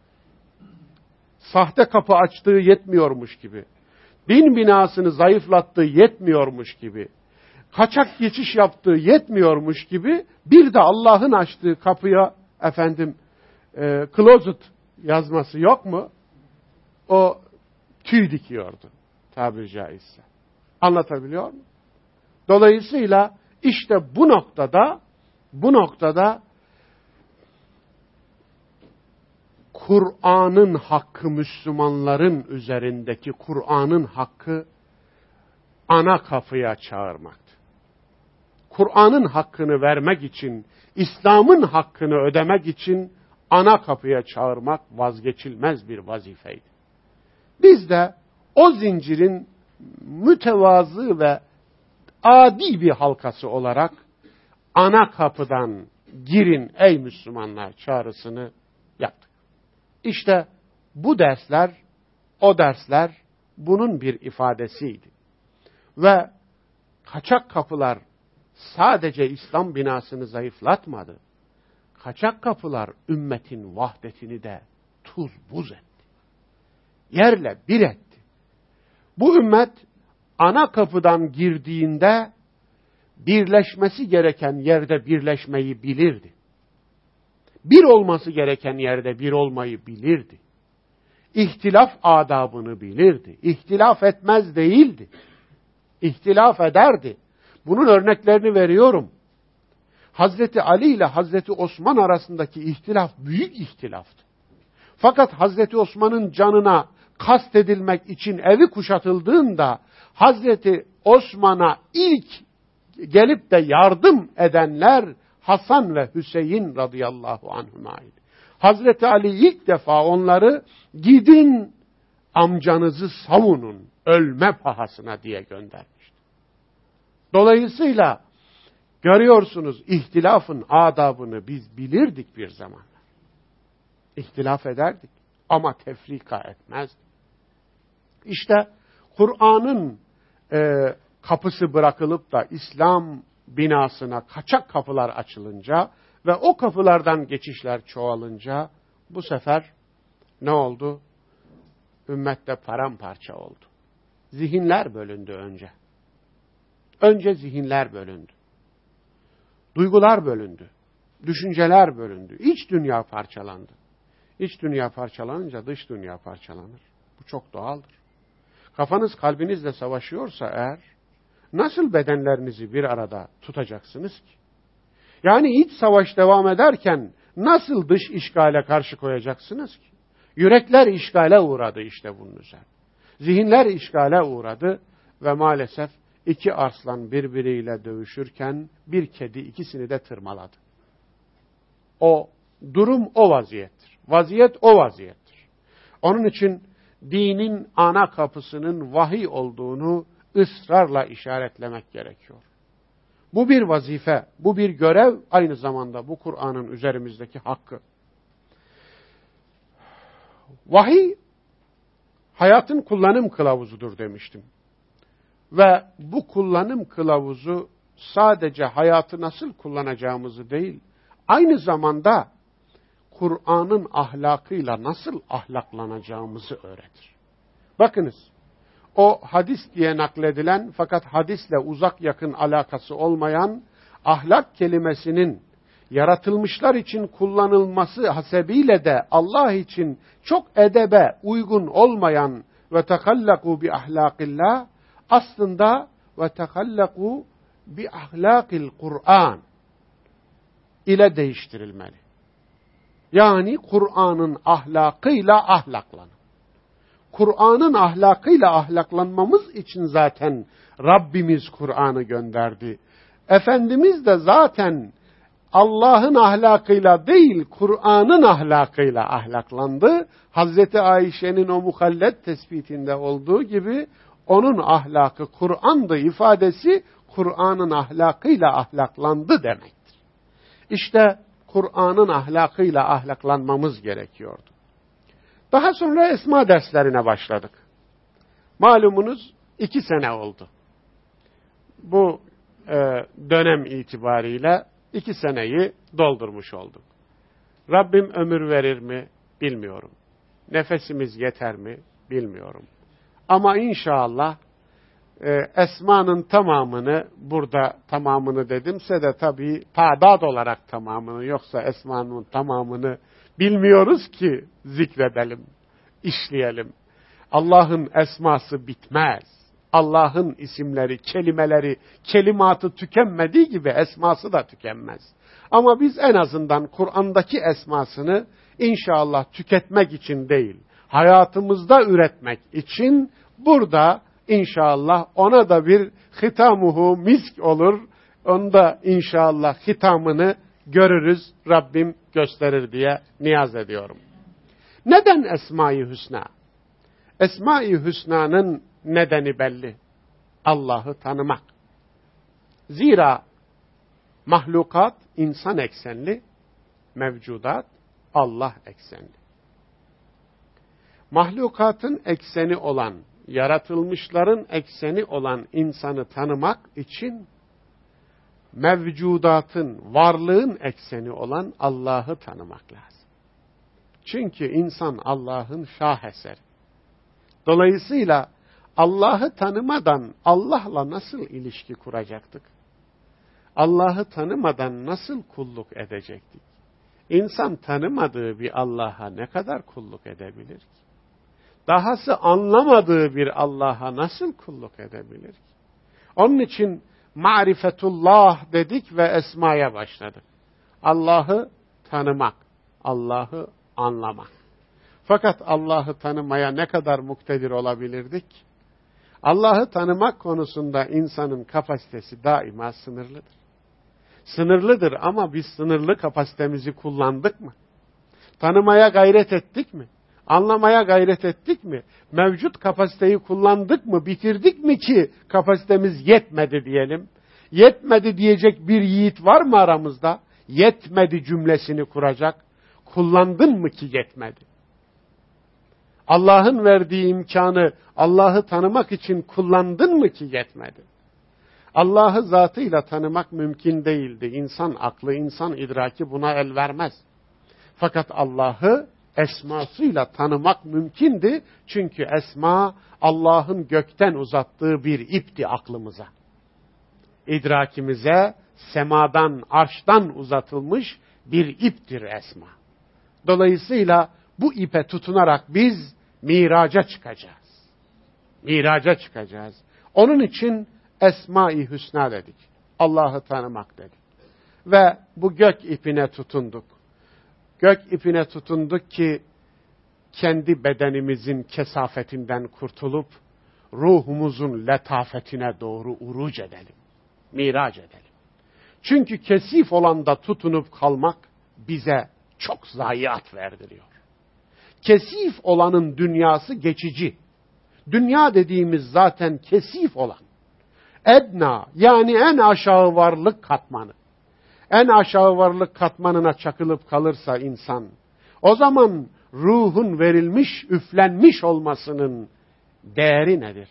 Sahte kapı açtığı yetmiyormuş gibi, din binasını zayıflattığı yetmiyormuş gibi, kaçak geçiş yaptığı yetmiyormuş gibi, bir de Allah'ın açtığı kapıya closet yazması yok mu? O tüy dikiyordu tabiri caizse. Anlatabiliyor muyum? Dolayısıyla işte bu noktada Kur'an'ın hakkı, Müslümanların üzerindeki Kur'an'ın hakkı ana kapıya çağırmaktı. Kur'an'ın hakkını vermek için, İslam'ın hakkını ödemek için ana kapıya çağırmak vazgeçilmez bir vazifeydi. Biz de o zincirin mütevazı ve adi bir halkası olarak ana kapıdan girin ey Müslümanlar çağrısını yaptık. İşte bu dersler, o dersler bunun bir ifadesiydi. Ve kaçak kapılar sadece İslam binasını zayıflatmadı. Kaçak kapılar ümmetin vahdetini de tuz buz etti. Yerle bir etti. Bu ümmet ana kapıdan girdiğinde birleşmesi gereken yerde birleşmeyi bilirdi. Bir olması gereken yerde bir olmayı bilirdi. İhtilaf adabını bilirdi. İhtilaf etmez değildi. İhtilaf ederdi. Bunun örneklerini veriyorum. Hazreti Ali ile Hazreti Osman arasındaki ihtilaf büyük ihtilaftı. Fakat Hazreti Osman'ın canına kastedilmek için evi kuşatıldığında Hazreti Osman'a ilk gelip de yardım edenler Hasan ve Hüseyin radıyallahu anhümaydı. Hazreti Ali ilk defa onları gidin amcanızı savunun ölme pahasına diye göndermişti. Dolayısıyla görüyorsunuz ihtilafın adabını biz bilirdik bir zamanlar. İhtilaf ederdik ama tefrika etmezdik. İşte Kur'an'ın kapısı bırakılıp da İslam binasına kaçak kapılar açılınca ve o kapılardan geçişler çoğalınca bu sefer ne oldu? Ümmette paramparça oldu. Zihinler bölündü önce. Önce zihinler bölündü. Duygular bölündü. Düşünceler bölündü. İç dünya parçalandı. İç dünya parçalanınca dış dünya parçalanır. Bu çok doğaldır. Kafanız kalbinizle savaşıyorsa eğer, nasıl bedenlerinizi bir arada tutacaksınız ki? Yani iç savaş devam ederken nasıl dış işgale karşı koyacaksınız ki? Yürekler işgale uğradı işte bunun üzerine. Zihinler işgale uğradı ve maalesef iki arslan birbiriyle dövüşürken bir kedi ikisini de tırmaladı. O durum o vaziyettir. Vaziyet o vaziyettir. Onun için dinin ana kapısının vahiy olduğunu ısrarla işaretlemek gerekiyor. Bu bir vazife, bu bir görev, aynı zamanda bu Kur'an'ın üzerimizdeki hakkı. Vahiy, hayatın kullanım kılavuzudur demiştim. Ve bu kullanım kılavuzu sadece hayatı nasıl kullanacağımızı değil, aynı zamanda Kur'an'ın ahlakıyla nasıl ahlaklanacağımızı öğretir. Bakınız, o hadis diye nakledilen fakat hadisle uzak yakın alakası olmayan ahlak kelimesinin yaratılmışlar için kullanılması hasebiyle de Allah için çok edebe uygun olmayan ve tekallaku bi ahlakillah aslında ve tekallaku bi ahlakil Kur'an ile değiştirilmeli. Yani Kur'an'ın ahlakıyla ahlaklanın. Kur'an'ın ahlakıyla ahlaklanmamız için zaten Rabbimiz Kur'an'ı gönderdi. Efendimiz de zaten Allah'ın ahlakıyla değil, Kur'an'ın ahlakıyla ahlaklandı. Hazreti Ayşe'nin o muhallet tespitinde olduğu gibi onun ahlakı Kur'an'dı ifadesi Kur'an'ın ahlakıyla ahlaklandı demektir. İşte Kur'an'ın ahlakıyla ahlaklanmamız gerekiyordu. Daha sonra esma derslerine başladık. Malumunuz 2 sene oldu. Bu dönem itibariyle 2 seneyi doldurmuş olduk. Rabbim ömür verir mi? Bilmiyorum. Nefesimiz yeter mi? Bilmiyorum. Ama inşallah esmanın tamamını, burada tamamını dedimse de tabii tadat olarak tamamını, yoksa esmanın tamamını bilmiyoruz ki zikredelim, işleyelim. Allah'ın esması bitmez. Allah'ın isimleri, kelimeleri, kelimatı tükenmediği gibi esması da tükenmez. Ama biz en azından Kur'an'daki esmasını inşallah tüketmek için değil, hayatımızda üretmek için burada inşallah ona da bir hitamuhu misk olur. Onda inşallah hitamını görürüz, Rabbim gösterir diye niyaz ediyorum. Neden Esma-i Hüsna? Esma-i Hüsna'nın nedeni belli. Allah'ı tanımak. Zira mahlukat insan eksenli, mevcudat Allah eksenli. Mahlukatın ekseni olan, yaratılmışların ekseni olan insanı tanımak için mevcudatın, varlığın ekseni olan Allah'ı tanımak lazım. Çünkü insan Allah'ın şaheseri. Dolayısıyla Allah'ı tanımadan Allah'la nasıl ilişki kuracaktık? Allah'ı tanımadan nasıl kulluk edecektik? İnsan tanımadığı bir Allah'a ne kadar kulluk edebilir ki? Dahası anlamadığı bir Allah'a nasıl kulluk edebilir ki? Onun için marifetullah dedik ve esmaya başladık. Allah'ı tanımak, Allah'ı anlamak. Fakat Allah'ı tanımaya ne kadar muktedir olabilirdik? Allah'ı tanımak konusunda insanın kapasitesi daima sınırlıdır. Sınırlıdır ama biz sınırlı kapasitemizi kullandık mı? Tanımaya gayret ettik mi? Anlamaya gayret ettik mi? Mevcut kapasiteyi kullandık mı? Bitirdik mi ki kapasitemiz yetmedi diyelim? Yetmedi diyecek bir yiğit var mı aramızda? Yetmedi cümlesini kuracak. Kullandın mı ki yetmedi? Allah'ın verdiği imkanı Allah'ı tanımak için kullandın mı ki yetmedi? Allah'ı zatıyla tanımak mümkün değildi. İnsan aklı, insan idraki buna el vermez. Fakat Allah'ı esmasıyla tanımak mümkündü. Çünkü esma Allah'ın gökten uzattığı bir ipti aklımıza. İdrakimize semadan, arştan uzatılmış bir iptir esma. Dolayısıyla bu ipe tutunarak biz miraca çıkacağız. Miraca çıkacağız. Onun için Esma-i Hüsna dedik. Allah'ı tanımak dedik. Ve bu gök ipine tutunduk. Gök ipine tutunduk ki kendi bedenimizin kesafetinden kurtulup ruhumuzun letafetine doğru uruc edelim. Miraç edelim. Çünkü kesif olanda tutunup kalmak bize çok zayiat verdiriyor. Kesif olanın dünyası geçici. Dünya dediğimiz zaten kesif olan. Edna, yani en aşağı varlık katmanı. En aşağı varlık katmanına çakılıp kalırsa insan, o zaman ruhun verilmiş, üflenmiş olmasının değeri nedir?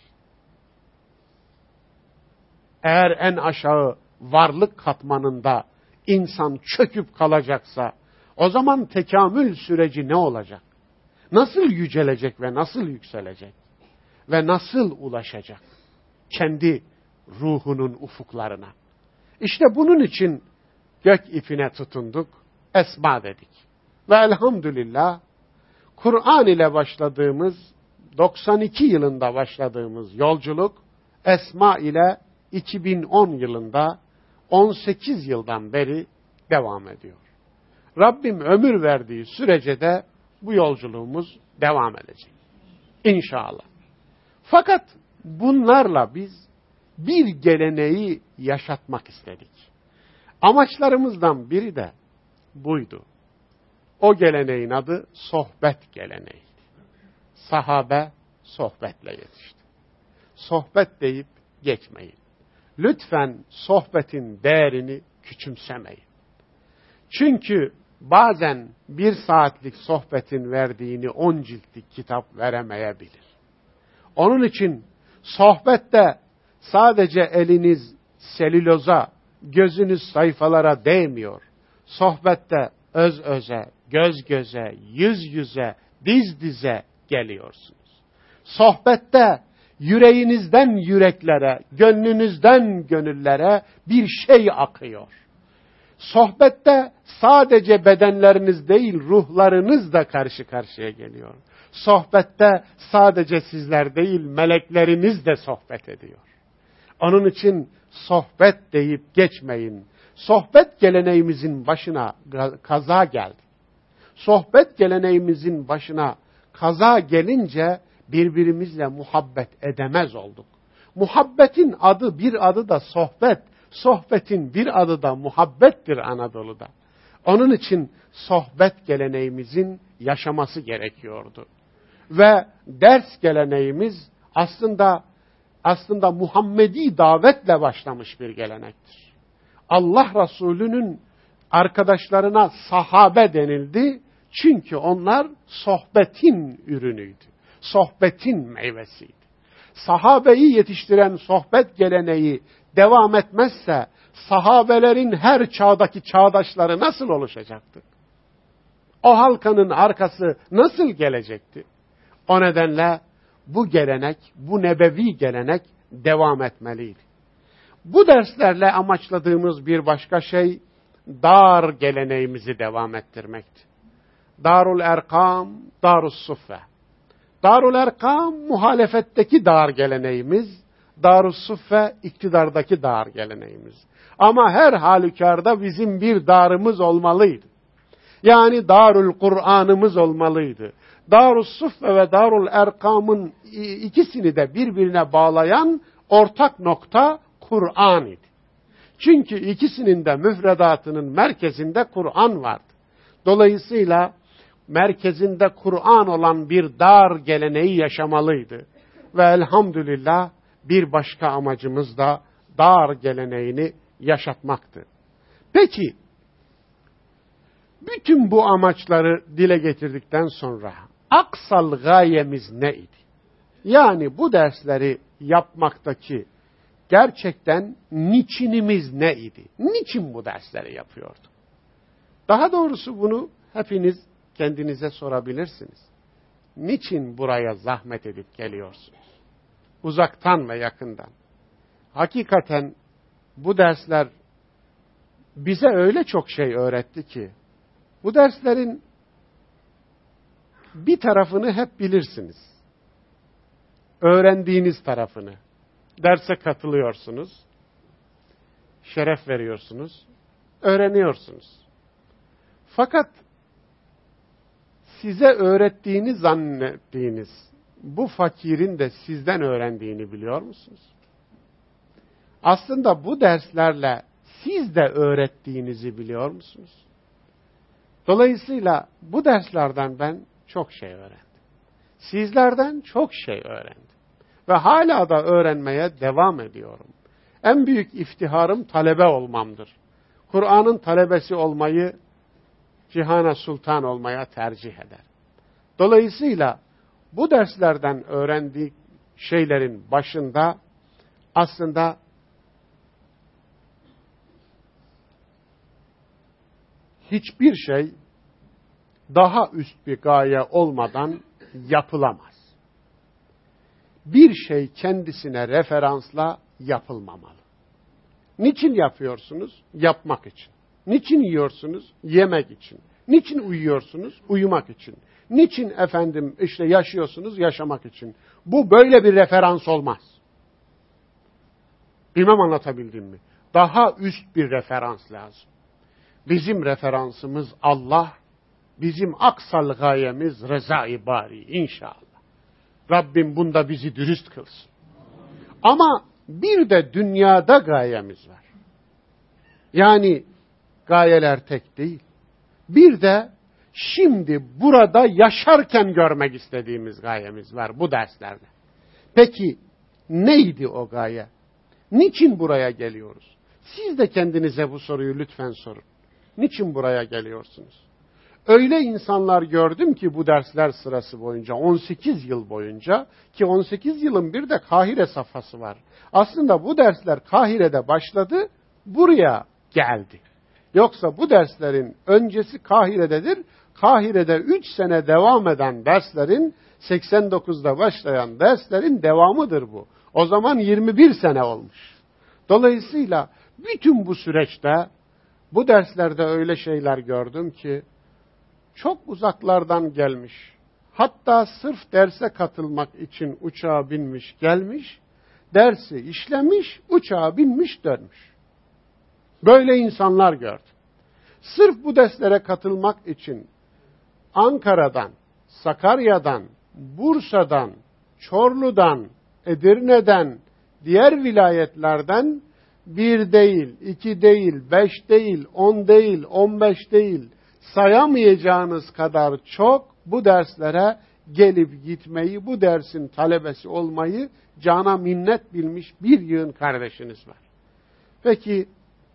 Eğer en aşağı varlık katmanında insan çöküp kalacaksa, o zaman tekamül süreci ne olacak? Nasıl yücelecek ve nasıl yükselecek? Ve nasıl ulaşacak kendi ruhunun ufuklarına? İşte bunun için gök ipine tutunduk, esma dedik. Ve elhamdülillah Kur'an ile başladığımız, 92 yılında başladığımız yolculuk, esma ile 2010 yılında 18 yıldan beri devam ediyor. Rabbim ömür verdiği sürece de bu yolculuğumuz devam edecek. İnşallah. Fakat bunlarla biz bir geleneği yaşatmak istedik. Amaçlarımızdan biri de buydu. O geleneğin adı sohbet geleneği. Sahabe sohbetle yetişti. Sohbet deyip geçmeyin. Lütfen sohbetin değerini küçümsemeyin. Çünkü bazen 1 saatlik sohbetin verdiğini 10 ciltlik kitap veremeyebilir. Onun için sohbette sadece eliniz selüloza, gözünüz sayfalara değmiyor. Sohbette öz öze, göz göze, yüz yüze, diz dize geliyorsunuz. Sohbette yüreğinizden yüreklere, gönlünüzden gönüllere bir şey akıyor. Sohbette sadece bedenleriniz değil, ruhlarınız da karşı karşıya geliyor. Sohbette sadece sizler değil, melekleriniz de sohbet ediyor. Onun için sohbet deyip geçmeyin. Sohbet geleneğimizin başına kaza geldi. Sohbet geleneğimizin başına kaza gelince birbirimizle muhabbet edemez olduk. Muhabbetin adı bir adı da sohbet. Sohbetin bir adı da muhabbettir Anadolu'da. Onun için sohbet geleneğimizin yaşaması gerekiyordu. Ve ders geleneğimiz aslında Muhammedi davetle başlamış bir gelenektir. Allah Resulü'nün arkadaşlarına sahabe denildi. Çünkü onlar sohbetin ürünüydü. Sohbetin meyvesiydi. Sahabeyi yetiştiren sohbet geleneği devam etmezse sahabelerin her çağdaki çağdaşları nasıl oluşacaktı? O halkanın arkası nasıl gelecekti? O nedenle bu gelenek, bu nebevi gelenek devam etmeliydi. Bu derslerle amaçladığımız bir başka şey dar geleneğimizi devam ettirmekti. Darul Erkam, Darus Suffe. Darul Erkam muhalefetteki dar geleneğimiz, Darus Suffe iktidardaki dar geleneğimiz. Ama her halükarda bizim bir darımız olmalıydı. Yani Darul Kur'an'ımız olmalıydı. Darus Suffe ve Darul Erkam'ın ikisini de birbirine bağlayan ortak nokta Kur'an idi. Çünkü ikisinin de müfredatının merkezinde Kur'an vardı. Dolayısıyla merkezinde Kur'an olan bir dar geleneği yaşamalıydı. Ve elhamdülillah bir başka amacımız da dar geleneğini yaşatmaktı. Peki, bütün bu amaçları dile getirdikten sonra aksal gayemiz neydi? Yani bu dersleri yapmaktaki gerçekten niçinimiz neydi? Niçin bu dersleri yapıyorduk? Daha doğrusu bunu hepiniz kendinize sorabilirsiniz. Niçin buraya zahmet edip geliyorsunuz? Uzaktan ve yakından. Hakikaten bu dersler bize öyle çok şey öğretti ki, bu derslerin bir tarafını hep bilirsiniz. Öğrendiğiniz tarafını. Derse katılıyorsunuz, şeref veriyorsunuz, öğreniyorsunuz. Fakat size öğrettiğini zannettiğiniz bu fakirin de sizden öğrendiğini biliyor musunuz? Aslında bu derslerle siz de öğrettiğinizi biliyor musunuz? Dolayısıyla bu derslerden ben çok şey öğrendim. Sizlerden çok şey öğrendim. Ve hala da öğrenmeye devam ediyorum. En büyük iftiharım talebe olmamdır. Kur'an'ın talebesi olmayı, cihana sultan olmaya tercih eder. Dolayısıyla bu derslerden öğrendiği şeylerin başında aslında hiçbir şey daha üst bir gaye olmadan yapılamaz. Bir şey kendisine referansla yapılmamalı. Niçin yapıyorsunuz? Yapmak için. Niçin yiyorsunuz? Yemek için. Niçin uyuyorsunuz? Uyumak için. Niçin yaşıyorsunuz? Yaşamak için. Bu böyle bir referans olmaz. Bilmem anlatabildim mi? Daha üst bir referans lazım. Bizim referansımız Allah, bizim aksal gayemiz reza-i bari inşallah. Rabbim bunda bizi dürüst kılsın. Ama bir de dünyada gayemiz var. Yani gayeler tek değil. Bir de şimdi burada yaşarken görmek istediğimiz gayemiz var bu derslerde. Peki neydi o gaye? Niçin buraya geliyoruz? Siz de kendinize bu soruyu lütfen sorun. Niçin buraya geliyorsunuz? Öyle insanlar gördüm ki bu dersler sırası boyunca, 18 yıl boyunca, ki 18 yılın bir de Kahire safhası var. Aslında bu dersler Kahire'de başladı, buraya geldi. Yoksa bu derslerin öncesi Kahire'dedir. Kahire'de 3 sene devam eden derslerin, 89'da başlayan derslerin devamıdır bu. O zaman 21 sene olmuş. Dolayısıyla bütün bu süreçte, bu derslerde öyle şeyler gördüm ki, çok uzaklardan gelmiş, hatta sırf derse katılmak için uçağa binmiş gelmiş, dersi işlemiş, uçağa binmiş dönmüş. Böyle insanlar gördüm. Sırf bu derslere katılmak için Ankara'dan, Sakarya'dan, Bursa'dan, Çorlu'dan, Edirne'den, diğer vilayetlerden 1 değil, 2 değil, 5 değil, 10 değil, 15 değil, sayamayacağınız kadar çok bu derslere gelip gitmeyi, bu dersin talebesi olmayı cana minnet bilmiş bir yığın kardeşiniz var. Peki,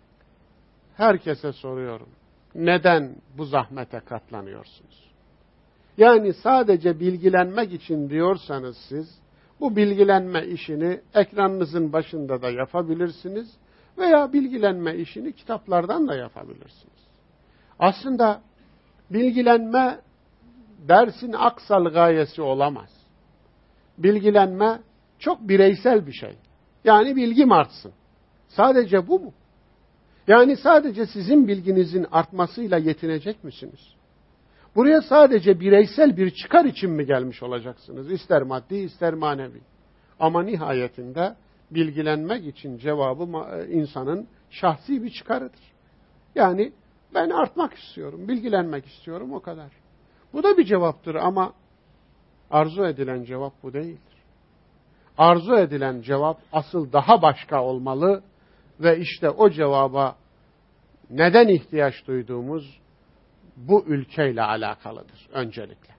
herkese soruyorum. Neden bu zahmete katlanıyorsunuz? Yani sadece bilgilenmek için diyorsanız siz, bu bilgilenme işini ekranınızın başında da yapabilirsiniz veya bilgilenme işini kitaplardan da yapabilirsiniz. Aslında bilgilenme dersin aksal gayesi olamaz. Bilgilenme çok bireysel bir şey. Yani bilgim artsın. Sadece bu mu? Yani sadece sizin bilginizin artmasıyla yetinecek misiniz? Buraya sadece bireysel bir çıkar için mi gelmiş olacaksınız? İster maddi, ister manevi. Ama nihayetinde bilgilenmek için cevabı insanın şahsi bir çıkarıdır. Yani ben artmak istiyorum, bilgilenmek istiyorum, o kadar. Bu da bir cevaptır ama arzu edilen cevap bu değildir. Arzu edilen cevap asıl daha başka olmalı ve işte o cevaba neden ihtiyaç duyduğumuz bu ülkeyle alakalıdır öncelikle.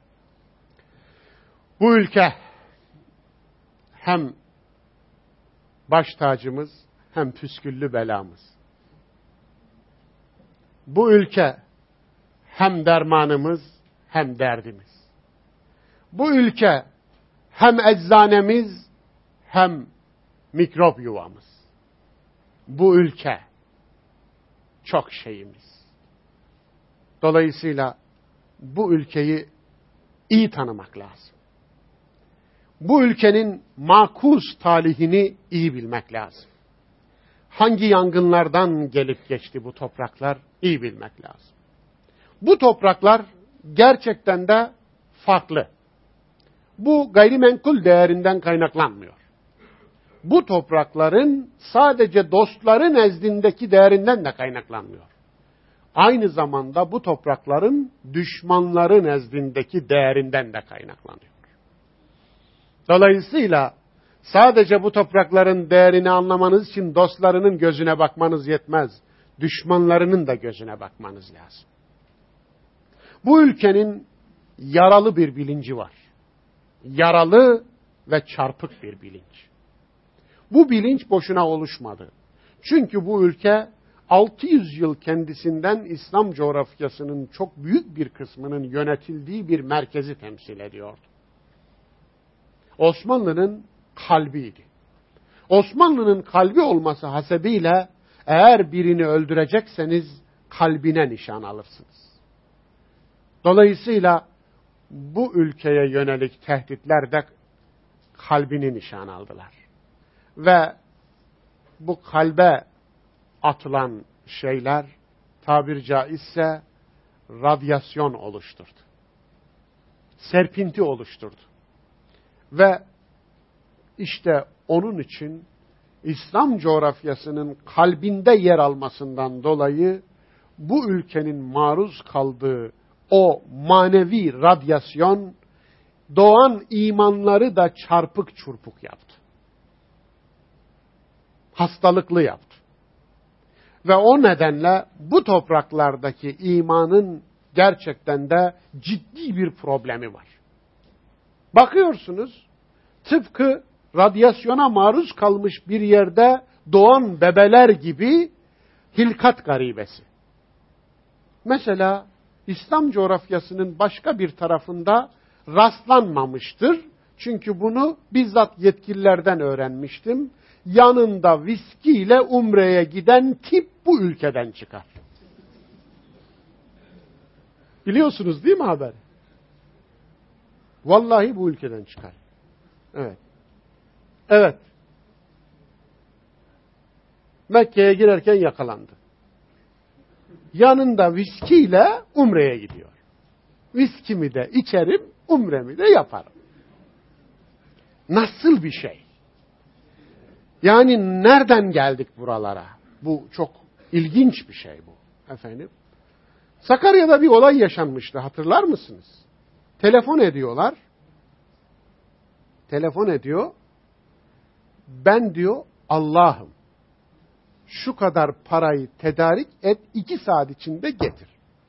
Bu ülke hem baş tacımız hem püsküllü belamız. Bu ülke hem dermanımız hem derdimiz. Bu ülke hem eczanemiz hem mikrop yuvamız. Bu ülke çok şeyimiz. Dolayısıyla bu ülkeyi iyi tanımak lazım. Bu ülkenin makus talihini iyi bilmek lazım. Hangi yangınlardan gelip geçti bu topraklar iyi bilmek lazım. Bu topraklar gerçekten de farklı. Bu gayrimenkul değerinden kaynaklanmıyor. Bu toprakların sadece dostları nezdindeki değerinden de kaynaklanmıyor. Aynı zamanda bu toprakların düşmanları nezdindeki değerinden de kaynaklanıyor. Dolayısıyla sadece bu toprakların değerini anlamanız için dostlarının gözüne bakmanız yetmez. Düşmanlarının da gözüne bakmanız lazım. Bu ülkenin yaralı bir bilinci var. Yaralı ve çarpık bir bilinç. Bu bilinç boşuna oluşmadı. Çünkü bu ülke 600 yıl kendisinden İslam coğrafyasının çok büyük bir kısmının yönetildiği bir merkezi temsil ediyordu. Osmanlı'nın kalbiydi. Osmanlı'nın kalbi olması hasebiyle eğer birini öldürecekseniz kalbine nişan alırsınız. Dolayısıyla bu ülkeye yönelik tehditler de kalbini nişan aldılar. Ve bu kalbe atılan şeyler tabiri caizse radyasyon oluşturdu. Serpinti oluşturdu. Ve işte onun için İslam coğrafyasının kalbinde yer almasından dolayı bu ülkenin maruz kaldığı o manevi radyasyon doğan imanları da çarpık çurpuk yaptı. Hastalıklı yaptı. Ve o nedenle bu topraklardaki imanın gerçekten de ciddi bir problemi var. Bakıyorsunuz, tıpkı radyasyona maruz kalmış bir yerde doğan bebeler gibi hilkat garibesi. Mesela İslam coğrafyasının başka bir tarafında rastlanmamıştır. Çünkü bunu bizzat yetkililerden öğrenmiştim. Yanında viskiyle umreye giden tip bu ülkeden çıkar. Biliyorsunuz değil mi haber? Vallahi bu ülkeden çıkar. Evet. Evet. Mekke'ye girerken yakalandı. Yanında viskiyle umreye gidiyor. Viskimi de içerim, umremi de yaparım. Nasıl bir şey? Yani nereden geldik buralara? Bu çok ilginç bir şey bu efendim. Sakarya'da bir olay yaşanmıştı, hatırlar mısınız? Telefon ediyorlar. Telefon ediyor. Ben diyor Allah'ım. Şu kadar parayı tedarik et, 2 saat içinde getir.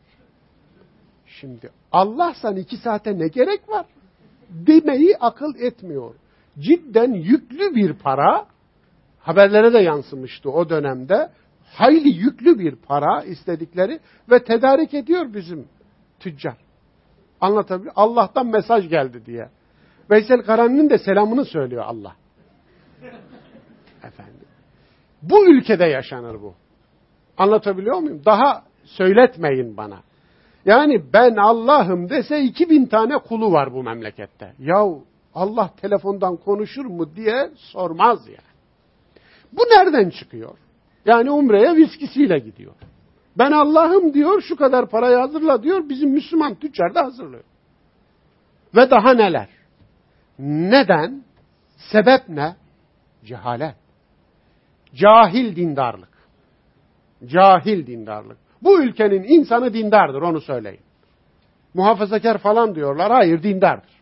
Şimdi Allah'san 2 saate ne gerek var? Demeyi akıl etmiyor. Cidden yüklü bir para, haberlere de yansımıştı o dönemde, hayli yüklü bir para istedikleri ve tedarik ediyor bizim tüccar. Anlatabiliyor? Allah'tan mesaj geldi diye. Veysel Karani'nin de selamını söylüyor Allah. Efendim. Bu ülkede yaşanır bu. Anlatabiliyor muyum? Daha söyletmeyin bana. Yani ben Allah'ım dese 2000 tane kulu var bu memlekette. Yahu Allah telefondan konuşur mu diye sormaz yani. Bu nereden çıkıyor? Yani umreye viskisiyle gidiyor. Ben Allah'ım diyor, şu kadar parayı hazırla diyor, bizim Müslüman tüccar da hazırlıyor. Ve daha neler? Neden? Sebep ne? Cehalet. Cahil dindarlık. Cahil dindarlık. Bu ülkenin insanı dindardır, onu söyleyin. Muhafazakar falan diyorlar, hayır dindardır.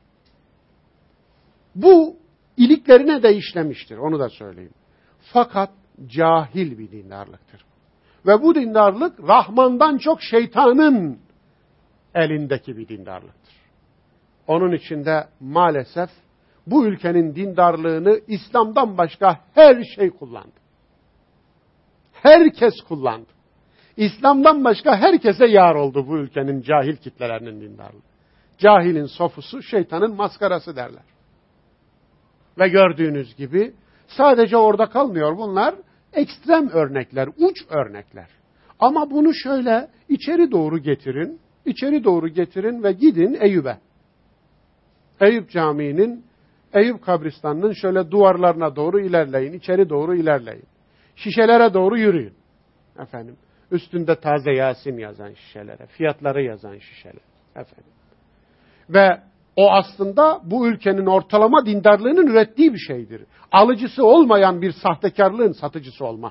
Bu iliklerine de işlemiştir, onu da söyleyeyim. Fakat cahil bir dindarlıktır. Ve bu dindarlık Rahman'dan çok şeytanın elindeki bir dindarlıktır. Onun için de maalesef bu ülkenin dindarlığını İslam'dan başka her şey kullandı. Herkes kullandı. İslam'dan başka herkese yar oldu bu ülkenin cahil kitlelerinin dindarlığı. Cahilin sofusu, şeytanın maskarası derler. Ve gördüğünüz gibi sadece orada kalmıyor bunlar, ekstrem örnekler, uç örnekler. Ama bunu şöyle içeri doğru getirin ve gidin Eyüp'e. Eyüp Camii'nin, Eyüp kabristanının şöyle duvarlarına doğru ilerleyin, içeri doğru ilerleyin. Şişelere doğru yürüyün. Efendim, üstünde taze Yasin yazan şişelere, fiyatları yazan şişeler. Efendim. Ve o aslında bu ülkenin ortalama dindarlığının ürettiği bir şeydir. Alıcısı olmayan bir sahtekarlığın satıcısı olmaz.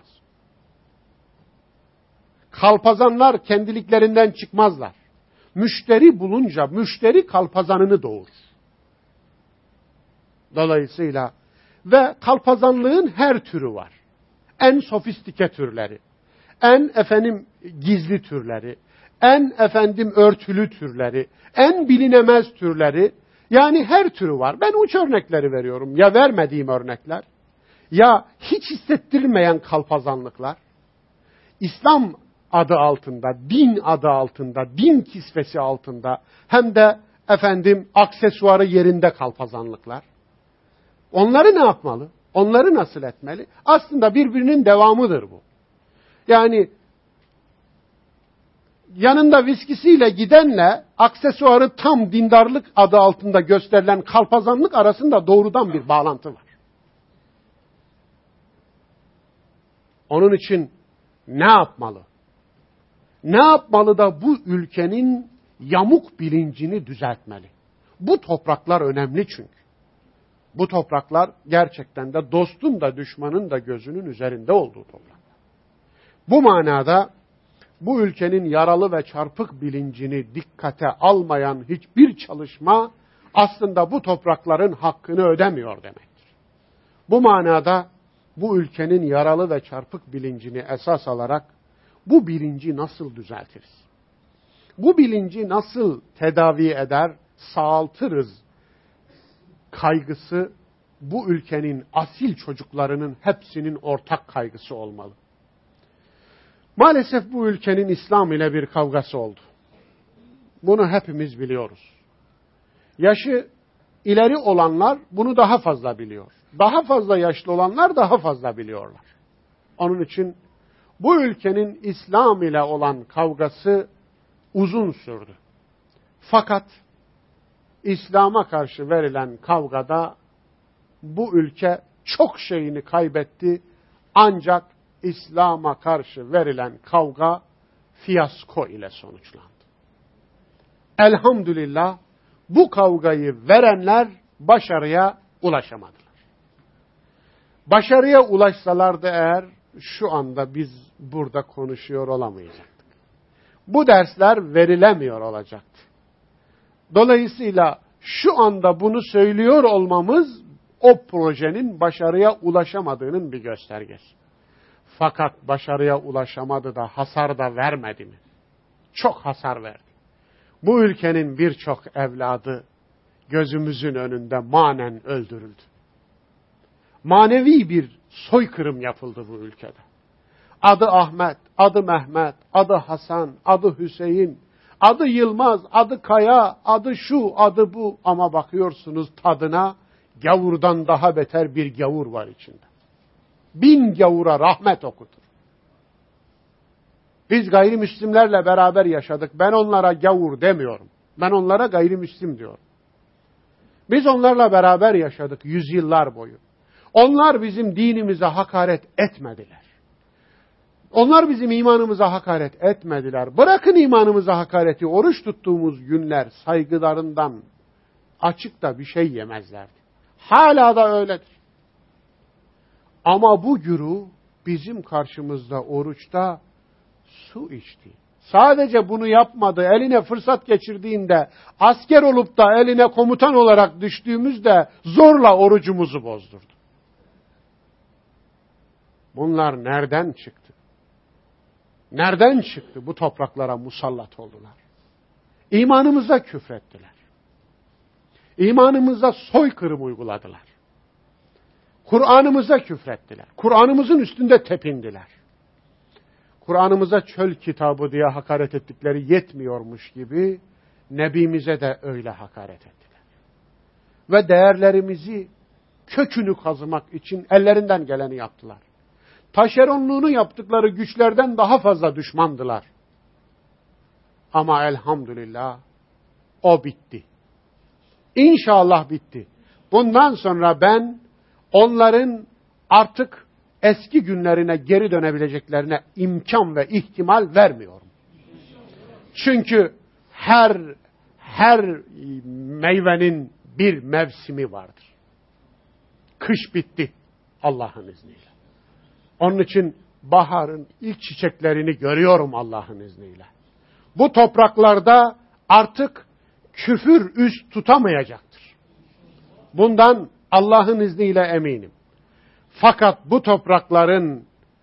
Kalpazanlar kendiliklerinden çıkmazlar. Müşteri bulunca müşteri kalpazanını doğurur. Dolayısıyla ve kalpazanlığın her türü var. En sofistike türleri, en gizli türleri, en örtülü türleri, en bilinemez türleri, yani her türü var. Ben uç örnekleri veriyorum. Ya vermediğim örnekler, ya hiç hissettirmeyen kalpazanlıklar, İslam adı altında, din adı altında, din kisvesi altında, hem de aksesuarı yerinde kalpazanlıklar. Onları ne yapmalı? Onları nasıl etmeli? Aslında birbirinin devamıdır bu. Yani yanında viskisiyle gidenle aksesuarı tam dindarlık adı altında gösterilen kalpazanlık arasında doğrudan bir bağlantı var. Onun için ne yapmalı? Ne yapmalı da bu ülkenin yamuk bilincini düzeltmeli? Bu topraklar önemli çünkü. Bu topraklar gerçekten de dostun da düşmanın da gözünün üzerinde olduğu topraklar. Bu manada bu ülkenin yaralı ve çarpık bilincini dikkate almayan hiçbir çalışma aslında bu toprakların hakkını ödemiyor demektir. Bu manada bu ülkenin yaralı ve çarpık bilincini esas alarak bu bilinci nasıl düzeltiriz? Bu bilinci nasıl tedavi eder, sağaltırız kaygısı bu ülkenin asil çocuklarının hepsinin ortak kaygısı olmalı. Maalesef bu ülkenin İslam ile bir kavgası oldu. Bunu hepimiz biliyoruz. Yaşı ileri olanlar bunu daha fazla biliyor. Daha fazla yaşlı olanlar daha fazla biliyorlar. Onun için bu ülkenin İslam ile olan kavgası uzun sürdü. Fakat İslam'a karşı verilen kavgada bu ülke çok şeyini kaybetti. Ancak İslam'a karşı verilen kavga fiyasko ile sonuçlandı. Elhamdülillah bu kavgayı verenler başarıya ulaşamadılar. Başarıya ulaşsalardı eğer şu anda biz burada konuşuyor olamayacaktık. Bu dersler verilemiyor olacaktı. Dolayısıyla şu anda bunu söylüyor olmamız o projenin başarıya ulaşamadığının bir göstergesi. Fakat başarıya ulaşamadı da hasar da vermedi mi? Çok hasar verdi. Bu ülkenin birçok evladı gözümüzün önünde manen öldürüldü. Manevi bir soykırım yapıldı bu ülkede. Adı Ahmet, adı Mehmet, adı Hasan, adı Hüseyin, adı Yılmaz, adı Kaya, adı şu, adı bu. Ama bakıyorsunuz tadına gavurdan daha beter bir gavur var içinde. 1000 gavura rahmet okutur. Biz gayrimüslimlerle beraber yaşadık. Ben onlara gavur demiyorum. Ben onlara gayrimüslim diyorum. Biz onlarla beraber yaşadık yüzyıllar boyu. Onlar bizim dinimize hakaret etmediler. Onlar bizim imanımıza hakaret etmediler. Bırakın imanımıza hakareti, oruç tuttuğumuz günler saygılarından açıkta bir şey yemezlerdi. Hala da öyledir. Ama bu güruh bizim karşımızda oruçta su içti. Sadece bunu yapmadı. Eline fırsat geçirdiğinde, asker olup da eline komutan olarak düştüğümüzde zorla orucumuzu bozdurdu. Bunlar nereden çıktı? Nereden çıktı? Bu topraklara musallat oldular. İmanımıza küfrettiler. İmanımıza soykırım uyguladılar. Kur'an'ımıza küfrettiler. Kur'an'ımızın üstünde tepindiler. Kur'an'ımıza çöl kitabı diye hakaret ettikleri yetmiyormuş gibi Nebimize de öyle hakaret ettiler. Ve değerlerimizi kökünü kazımak için ellerinden geleni yaptılar. Taşeronluğunu yaptıkları güçlerden daha fazla düşmandılar. Ama elhamdülillah o bitti. İnşallah bitti. Bundan sonra ben onların artık eski günlerine geri dönebileceklerine imkan ve ihtimal vermiyorum. Çünkü her meyvenin bir mevsimi vardır. Kış bitti Allah'ın izniyle. Onun için baharın ilk çiçeklerini görüyorum Allah'ın izniyle. Bu topraklarda artık küfür üst tutamayacaktır. Bundan Allah'ın izniyle eminim. Fakat bu toprakların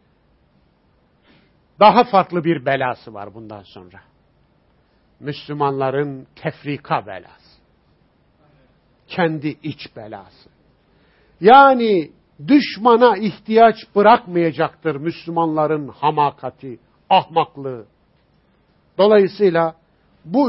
daha farklı bir belası var bundan sonra. Müslümanların tefrika belası. Kendi iç belası. Yani düşmana ihtiyaç bırakmayacaktır Müslümanların hamakati, ahmaklığı. Dolayısıyla bu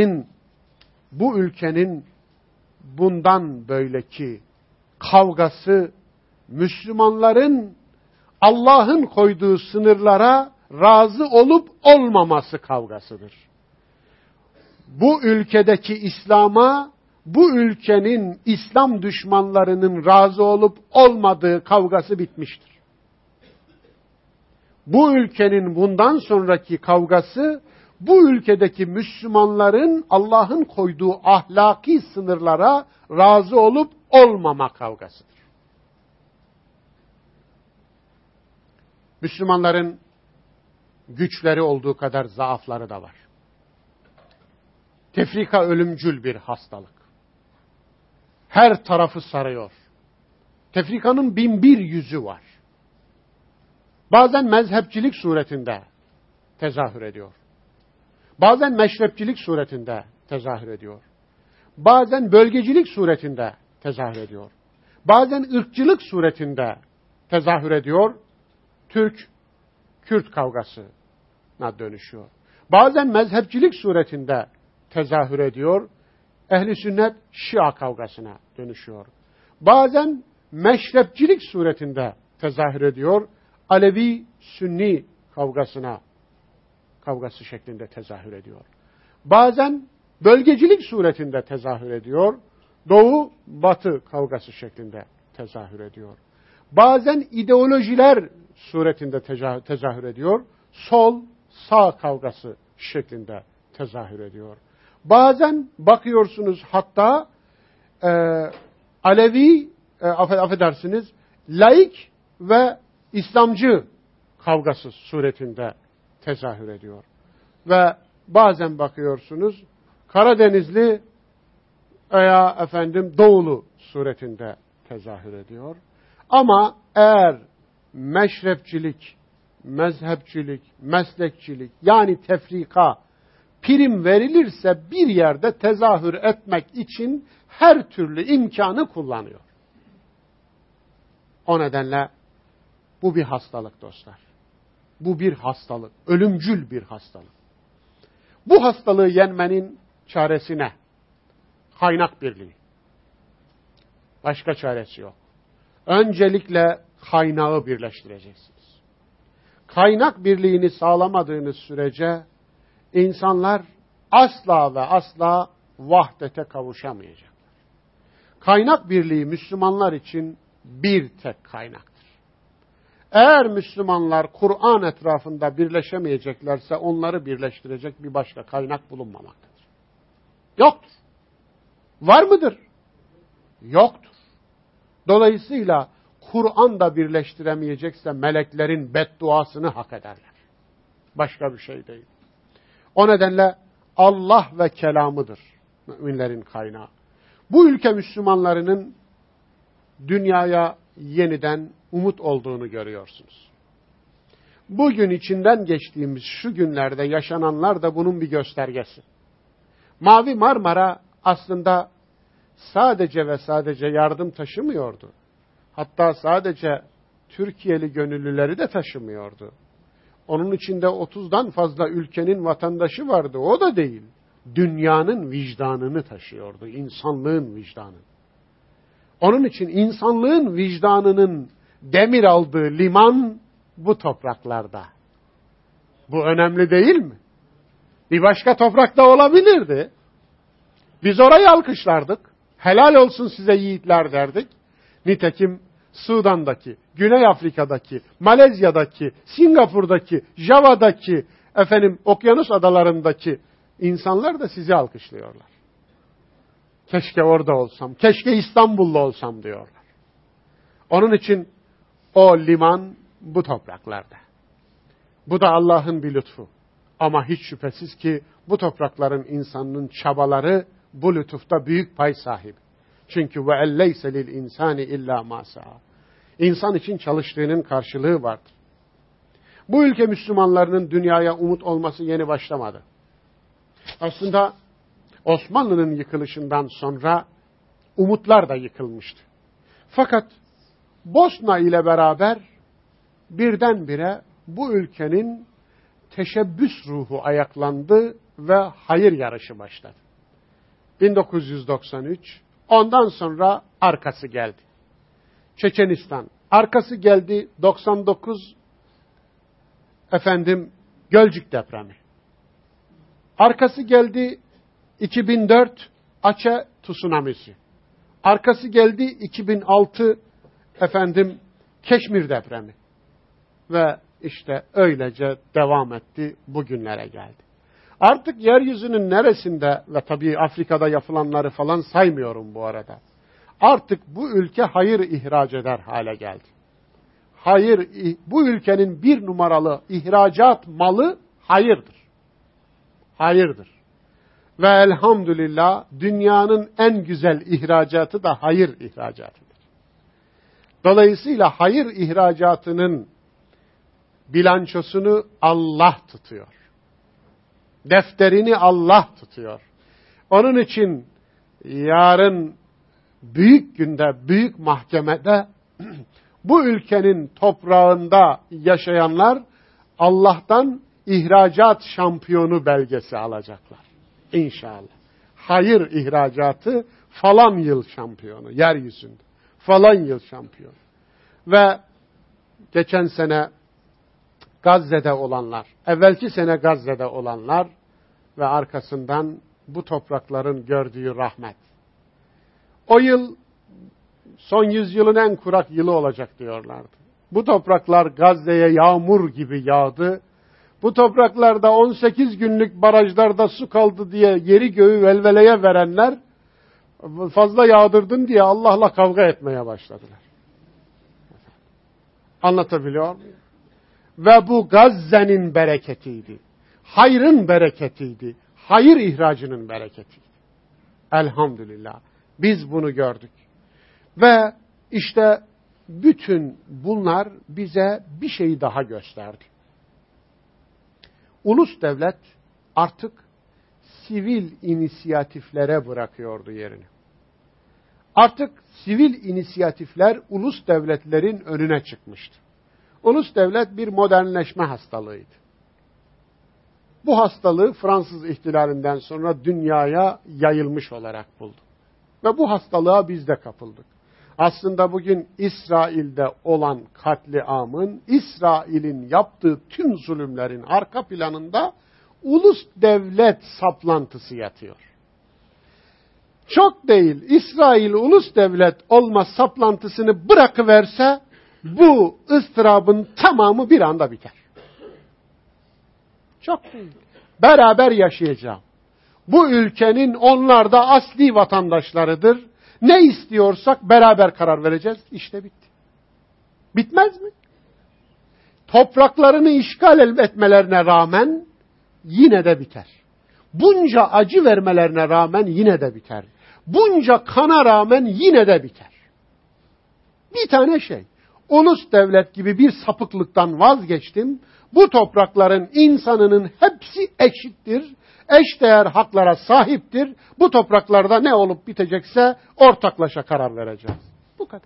ülkenin bundan böyleki kavgası Müslümanların Allah'ın koyduğu sınırlara razı olup olmaması kavgasıdır. Bu ülkedeki İslam'a, bu ülkenin İslam düşmanlarının razı olup olmadığı kavgası bitmiştir. Bu ülkenin bundan sonraki kavgası, bu ülkedeki Müslümanların Allah'ın koyduğu ahlaki sınırlara razı olup olmama kavgasıdır. Müslümanların güçleri olduğu kadar zaafları da var. Tefrika ölümcül bir hastalık. Her tarafı sarıyor. Tefrikanın 1001 yüzü var. Bazen mezhepçilik suretinde, tezahür ediyor. Bazen meşrepçilik suretinde tezahür ediyor. Bazen bölgecilik suretinde tezahür ediyor. Bazen ırkçılık suretinde tezahür ediyor. Türk-Kürt kavgasına dönüşüyor. Bazen mezhepçilik suretinde tezahür ediyor. Ehli sünnet Şia kavgasına dönüşüyor. Bazen meşrepçilik suretinde tezahür ediyor. Alevi Sünni kavgası şeklinde tezahür ediyor. Bazen bölgecilik suretinde tezahür ediyor. Doğu Batı kavgası şeklinde tezahür ediyor. Bazen ideolojiler suretinde tezahür ediyor. Sol sağ kavgası şeklinde tezahür ediyor. Bazen bakıyorsunuz hatta Alevi affedersiniz laik ve İslamcı kavgası suretinde tezahür ediyor. Ve bazen bakıyorsunuz Karadenizli veya Doğulu suretinde tezahür ediyor. Ama eğer meşrepçilik, mezhepçilik, meslekçilik yani tefrika prim verilirse bir yerde tezahür etmek için her türlü imkanı kullanıyor. O nedenle bu bir hastalık dostlar. Bu bir hastalık, ölümcül bir hastalık. Bu hastalığı yenmenin çaresi ne? Kaynak birliği. Başka çaresi yok. Öncelikle kaynağı birleştireceksiniz. Kaynak birliğini sağlamadığınız sürece insanlar asla ve asla vahdete kavuşamayacaklar. Kaynak birliği Müslümanlar için bir tek kaynaktır. Eğer Müslümanlar Kur'an etrafında birleşemeyeceklerse onları birleştirecek bir başka kaynak bulunmamaktadır. Yoktur. Var mıdır? Yoktur. Dolayısıyla Kur'an'da birleştiremeyecekse meleklerin bedduasını hak ederler. Başka bir şey değil. O nedenle Allah ve kelamıdır müminlerin kaynağı. Bu ülke Müslümanlarının dünyaya yeniden umut olduğunu görüyorsunuz. Bugün içinden geçtiğimiz şu günlerde yaşananlar da bunun bir göstergesi. Mavi Marmara aslında sadece ve sadece yardım taşımıyordu. Hatta sadece Türkiye'li gönüllüleri de taşımıyordu. Onun içinde 30'dan fazla ülkenin vatandaşı vardı. O da değil. Dünyanın vicdanını taşıyordu. İnsanlığın vicdanını. Onun için insanlığın vicdanının demir aldığı liman bu topraklarda. Bu önemli değil mi? Bir başka toprakta olabilirdi. Biz orayı alkışlardık. Helal olsun size yiğitler derdik. Nitekim Sudan'daki, Güney Afrika'daki, Malezya'daki, Singapur'daki, Java'daki, okyanus adalarındaki insanlar da sizi alkışlıyorlar. Keşke orada olsam, keşke İstanbul'da olsam diyorlar. Onun için o liman bu topraklarda. Bu da Allah'ın bir lütfu. Ama hiç şüphesiz ki bu toprakların insanının çabaları bu lütufta büyük pay sahibi. Çünkü ve elleyse lil insani illa ma sa'a. İnsan için çalıştığının karşılığı vardır. Bu ülke Müslümanlarının dünyaya umut olması yeni başlamadı. Aslında Osmanlı'nın yıkılışından sonra umutlar da yıkılmıştı. Fakat Bosna ile beraber birdenbire bu ülkenin teşebbüs ruhu ayaklandı ve hayır yarışı başladı. 1993, ondan sonra arkası geldi. Çeçenistan, arkası geldi 99 Gölcük depremi. Arkası geldi 2004 Aceh tsunamisi. Arkası geldi 2006 Keşmir depremi. Ve işte öylece devam etti, bugünlere geldi. Artık yeryüzünün neresinde ve tabii Afrika'da yapılanları falan saymıyorum bu arada. Artık bu ülke hayır ihraç eder hale geldi. Hayır, bu ülkenin bir numaralı ihracat malı hayırdır. Hayırdır. Ve elhamdülillah dünyanın en güzel ihracatı da hayır ihracatıdır. Dolayısıyla hayır ihracatının bilançosunu Allah tutuyor. Defterini Allah tutuyor. Onun için yarın büyük günde, büyük mahkemede bu ülkenin toprağında yaşayanlar Allah'tan ihracat şampiyonu belgesi alacaklar. İnşallah. Hayır ihracatı falan yıl şampiyonu yeryüzünde. Falan yıl şampiyonu. Ve geçen sene Gazze'de olanlar, evvelki sene Gazze'de olanlar ve arkasından bu toprakların gördüğü rahmet. O yıl son yüzyılın en kurak yılı olacak diyorlardı. Bu topraklar Gazze'ye yağmur gibi yağdı. Bu topraklarda 18 günlük barajlarda su kaldı diye yeri göğü velveleye verenler fazla yağdırdın diye Allah'la kavga etmeye başladılar. Anlatabiliyor muyum? Ve bu Gazze'nin bereketiydi. Hayrın bereketiydi. Hayır ihracının bereketiydi. Elhamdülillah. Biz bunu gördük. Ve işte bütün bunlar bize bir şeyi daha gösterdi. Ulus devlet artık sivil inisiyatiflere bırakıyordu yerini. Artık sivil inisiyatifler ulus devletlerin önüne çıkmıştı. Ulus devlet bir modernleşme hastalığıydı. Bu hastalığı Fransız ihtilalinden sonra dünyaya yayılmış olarak buldu. Ve bu hastalığa biz de kapıldık. Aslında bugün İsrail'de olan katliamın, İsrail'in yaptığı tüm zulümlerin arka planında ulus devlet saplantısı yatıyor. Çok değil, İsrail ulus devlet olma saplantısını bırakıverse bu ıstırabın tamamı bir anda biter. Çok değil. Beraber yaşayacağım. Bu ülkenin onlar da asli vatandaşlarıdır. Ne istiyorsak beraber karar vereceğiz. İşte bitti. Bitmez mi? Topraklarını işgal etmelerine rağmen yine de biter. Bunca acı vermelerine rağmen yine de biter. Bunca kana rağmen yine de biter. Bir tane şey. Ulus devlet gibi bir sapıklıktan vazgeçtim. Bu toprakların insanının hepsi eşittir. Eşdeğer haklara sahiptir. Bu topraklarda ne olup bitecekse ortaklaşa karar vereceğiz. Bu kadar.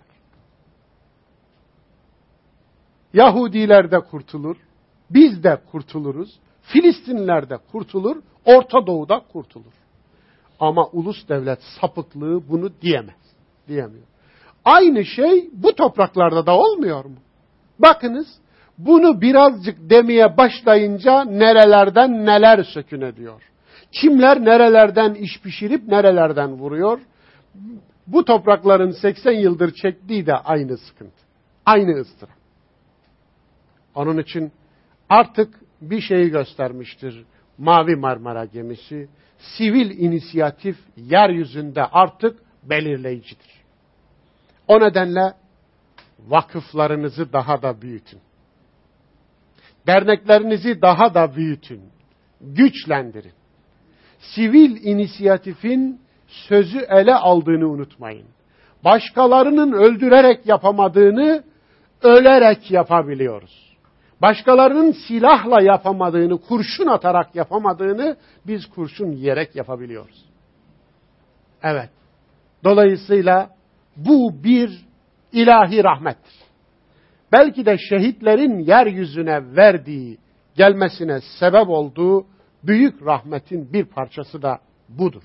Yahudiler de kurtulur. Biz de kurtuluruz. Filistinliler de kurtulur. Orta Doğu'da kurtulur. Ama ulus devlet sapıklığı bunu diyemez. Diyemiyor. Aynı şey bu topraklarda da olmuyor mu? Bakınız, bunu birazcık demeye başlayınca nerelerden neler sökün ediyor. Kimler nerelerden iş pişirip nerelerden vuruyor. Bu toprakların 80 yıldır çektiği de aynı sıkıntı. Aynı ıstırap. Onun için artık bir şeyi göstermiştir Mavi Marmara gemisi. Sivil inisiyatif yeryüzünde artık belirleyicidir. O nedenle vakıflarınızı daha da büyütün. Derneklerinizi daha da büyütün. Güçlendirin. Sivil inisiyatifin sözü ele aldığını unutmayın. Başkalarının öldürerek yapamadığını ölerek yapabiliyoruz. Başkalarının silahla yapamadığını, kurşun atarak yapamadığını biz kurşun yiyerek yapabiliyoruz. Evet. Dolayısıyla bu bir ilahi rahmettir. Belki de şehitlerin yeryüzüne verdiği, gelmesine sebep olduğu büyük rahmetin bir parçası da budur.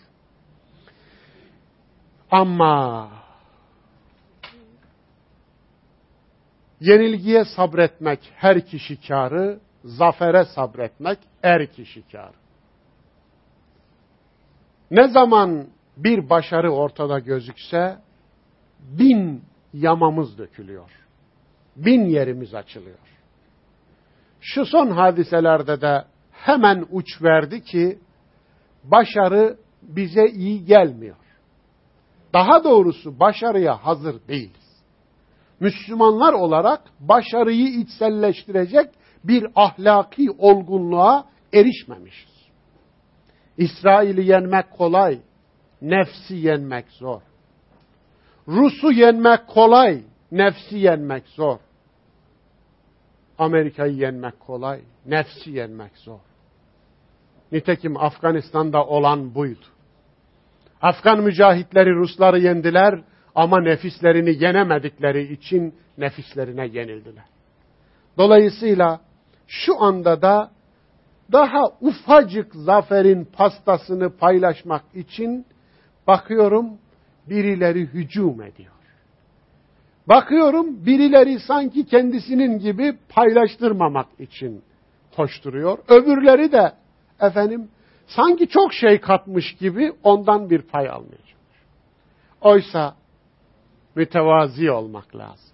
Ama yenilgiye sabretmek her kişi kârı, zafere sabretmek er kişi kârı. Ne zaman bir başarı ortada gözükse 1000 yamamız dökülüyor. 1000 yerimiz açılıyor. Şu son hadiselerde de hemen uç verdi ki başarı bize iyi gelmiyor. Daha doğrusu başarıya hazır değiliz. Müslümanlar olarak başarıyı içselleştirecek bir ahlaki olgunluğa erişmemişiz. İsrail'i yenmek kolay, nefsi yenmek zor. Rus'u yenmek kolay, nefsi yenmek zor. Amerika'yı yenmek kolay, nefsi yenmek zor. Nitekim Afganistan'da olan buydu. Afgan mücahitleri Rusları yendiler ama nefislerini yenemedikleri için nefislerine yenildiler. Dolayısıyla şu anda da daha ufacık zaferin pastasını paylaşmak için bakıyorum birileri hücum ediyor. Bakıyorum birileri sanki kendisinin gibi paylaştırmamak için koşturuyor. Öbürleri de sanki çok şey katmış gibi ondan bir pay almaya çalışıyor. Oysa mütevazi olmak lazım.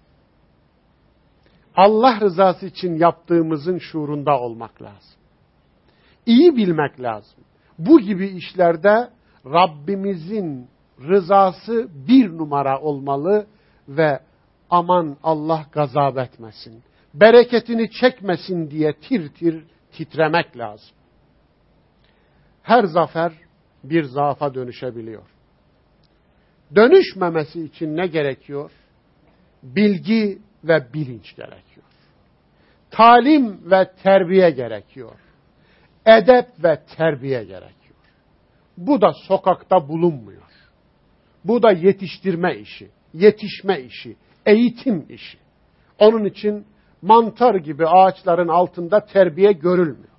Allah rızası için yaptığımızın şuurunda olmak lazım. İyi bilmek lazım. Bu gibi işlerde Rabbimizin rızası bir numara olmalı ve aman Allah gazap etmesin, bereketini çekmesin diye tir tir titremek lazım. Her zafer bir zaafa dönüşebiliyor. Dönüşmemesi için ne gerekiyor? Bilgi ve bilinç gerekiyor. Talim ve terbiye gerekiyor. Edep ve terbiye gerekiyor. Bu da sokakta bulunmuyor. Bu da yetiştirme işi, yetişme işi, eğitim işi. Onun için mantar gibi ağaçların altında terbiye görülmüyor.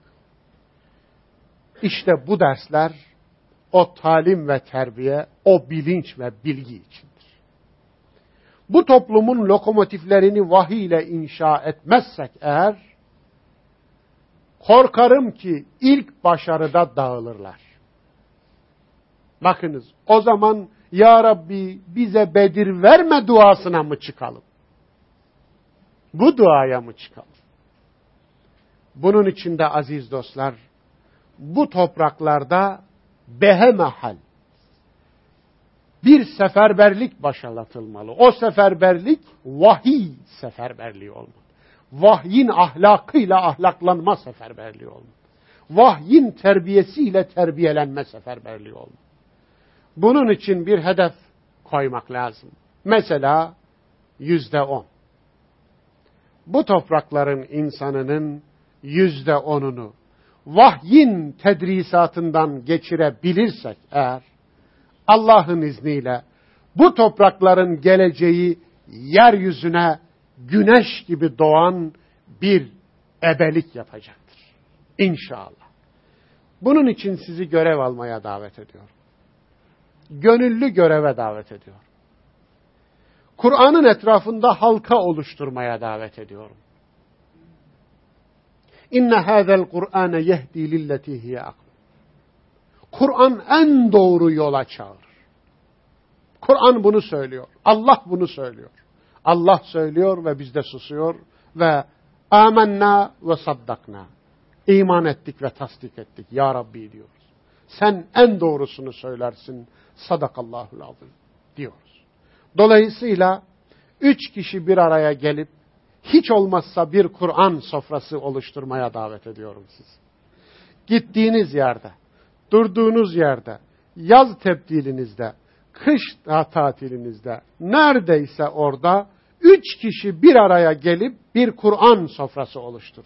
İşte bu dersler o talim ve terbiye, o bilinç ve bilgi içindir. Bu toplumun lokomotiflerini vahiy ile inşa etmezsek eğer, korkarım ki ilk başarıda dağılırlar. Bakınız, o zaman Ya Rabbi bize Bedir verme duasına mı çıkalım? Bu duaya mı çıkalım? Bunun için de aziz dostlar, bu topraklarda behemahal bir seferberlik başlatılmalı. O seferberlik vahiy seferberliği olmalı. Vahyin ahlakıyla ahlaklanma seferberliği olmalı. Vahyin terbiyesiyle terbiyelenme seferberliği olmalı. Bunun için bir hedef koymak lazım. Mesela %10. Bu toprakların insanının %10'unu vahyin tedrisatından geçirebilirsek eğer, Allah'ın izniyle bu toprakların geleceği yeryüzüne güneş gibi doğan bir ebelik yapacaktır. İnşallah. Bunun için sizi görev almaya davet ediyorum. Gönüllü göreve davet ediyorum. Kur'an'ın etrafında halka oluşturmaya davet ediyorum. İnne hâzel Kur'âne yehdi lilleti hiye akım. Kur'an en doğru yola çağırır. Kur'an bunu söylüyor. Allah bunu söylüyor. Allah söylüyor ve biz de susuyor ve âmennâ ve saddaknâ. İman ettik ve tasdik ettik. Ya Rabbi diyoruz. Sen en doğrusunu söylersin. Sadakallahul azim diyoruz. Dolayısıyla 3 kişi bir araya gelip hiç olmazsa bir Kur'an sofrası oluşturmaya davet ediyorum sizi. Gittiğiniz yerde, durduğunuz yerde, yaz tebdilinizde, kış tatilinizde, neredeyse orada 3 kişi bir araya gelip bir Kur'an sofrası oluştur.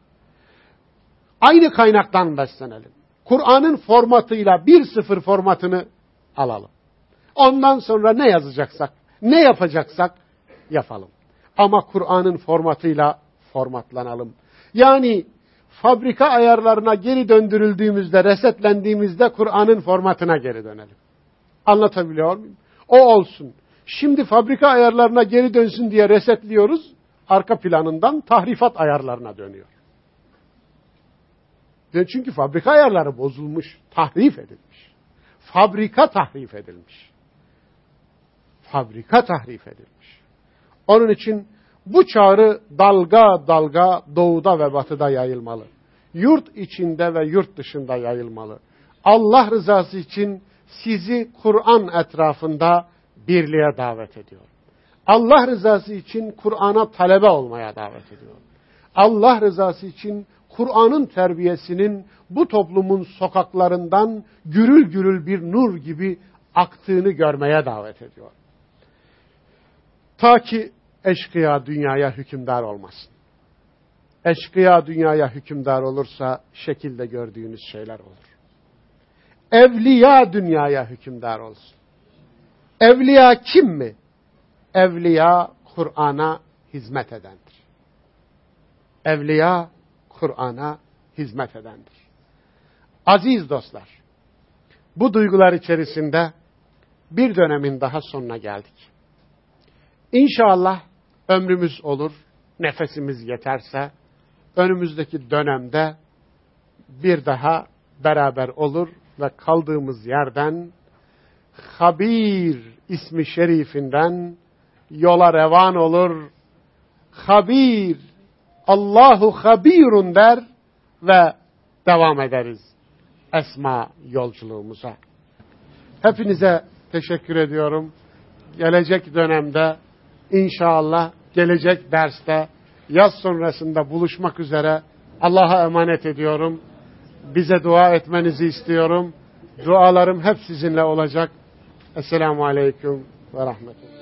Aynı kaynaktan beslenelim. Kur'an'ın formatıyla 1.0 formatını alalım. Ondan sonra ne yazacaksak, ne yapacaksak yapalım. Ama Kur'an'ın formatıyla formatlanalım. Yani fabrika ayarlarına geri döndürüldüğümüzde, resetlendiğimizde Kur'an'ın formatına geri dönelim. Anlatabiliyor muyum? O olsun. Şimdi fabrika ayarlarına geri dönsün diye resetliyoruz. Arka planından tahrifat ayarlarına dönüyor. Çünkü fabrika ayarları bozulmuş, tahrif edilmiş. Fabrika tahrif edilmiş. Fabrika tahrif edilmiş. Onun için bu çağrı dalga dalga doğuda ve batıda yayılmalı. Yurt içinde ve yurt dışında yayılmalı. Allah rızası için sizi Kur'an etrafında birliğe davet ediyorum. Allah rızası için Kur'an'a talebe olmaya davet ediyorum. Allah rızası için Kur'an'ın terbiyesinin bu toplumun sokaklarından gürül gürül bir nur gibi aktığını görmeye davet ediyor. Ta ki eşkıya dünyaya hükümdar olmasın. Eşkıya dünyaya hükümdar olursa şekilde gördüğünüz şeyler olur. Evliya dünyaya hükümdar olsun. Evliya kim mi? Evliya Kur'an'a hizmet edendir. Evliya Kur'an'a hizmet edendir. Aziz dostlar, bu duygular içerisinde bir dönemin daha sonuna geldik. İnşallah ömrümüz olur, nefesimiz yeterse, önümüzdeki dönemde bir daha beraber olur ve kaldığımız yerden Habir ismi şerifinden yola revan olur. Habir, Allahu habirun der ve devam ederiz Esma yolculuğumuza. Hepinize teşekkür ediyorum. Gelecek dönemde inşallah gelecek derste yaz sonrasında buluşmak üzere Allah'a emanet ediyorum. Bize dua etmenizi istiyorum. Dualarım hep sizinle olacak. Esselamu Aleyküm ve Rahmetullah.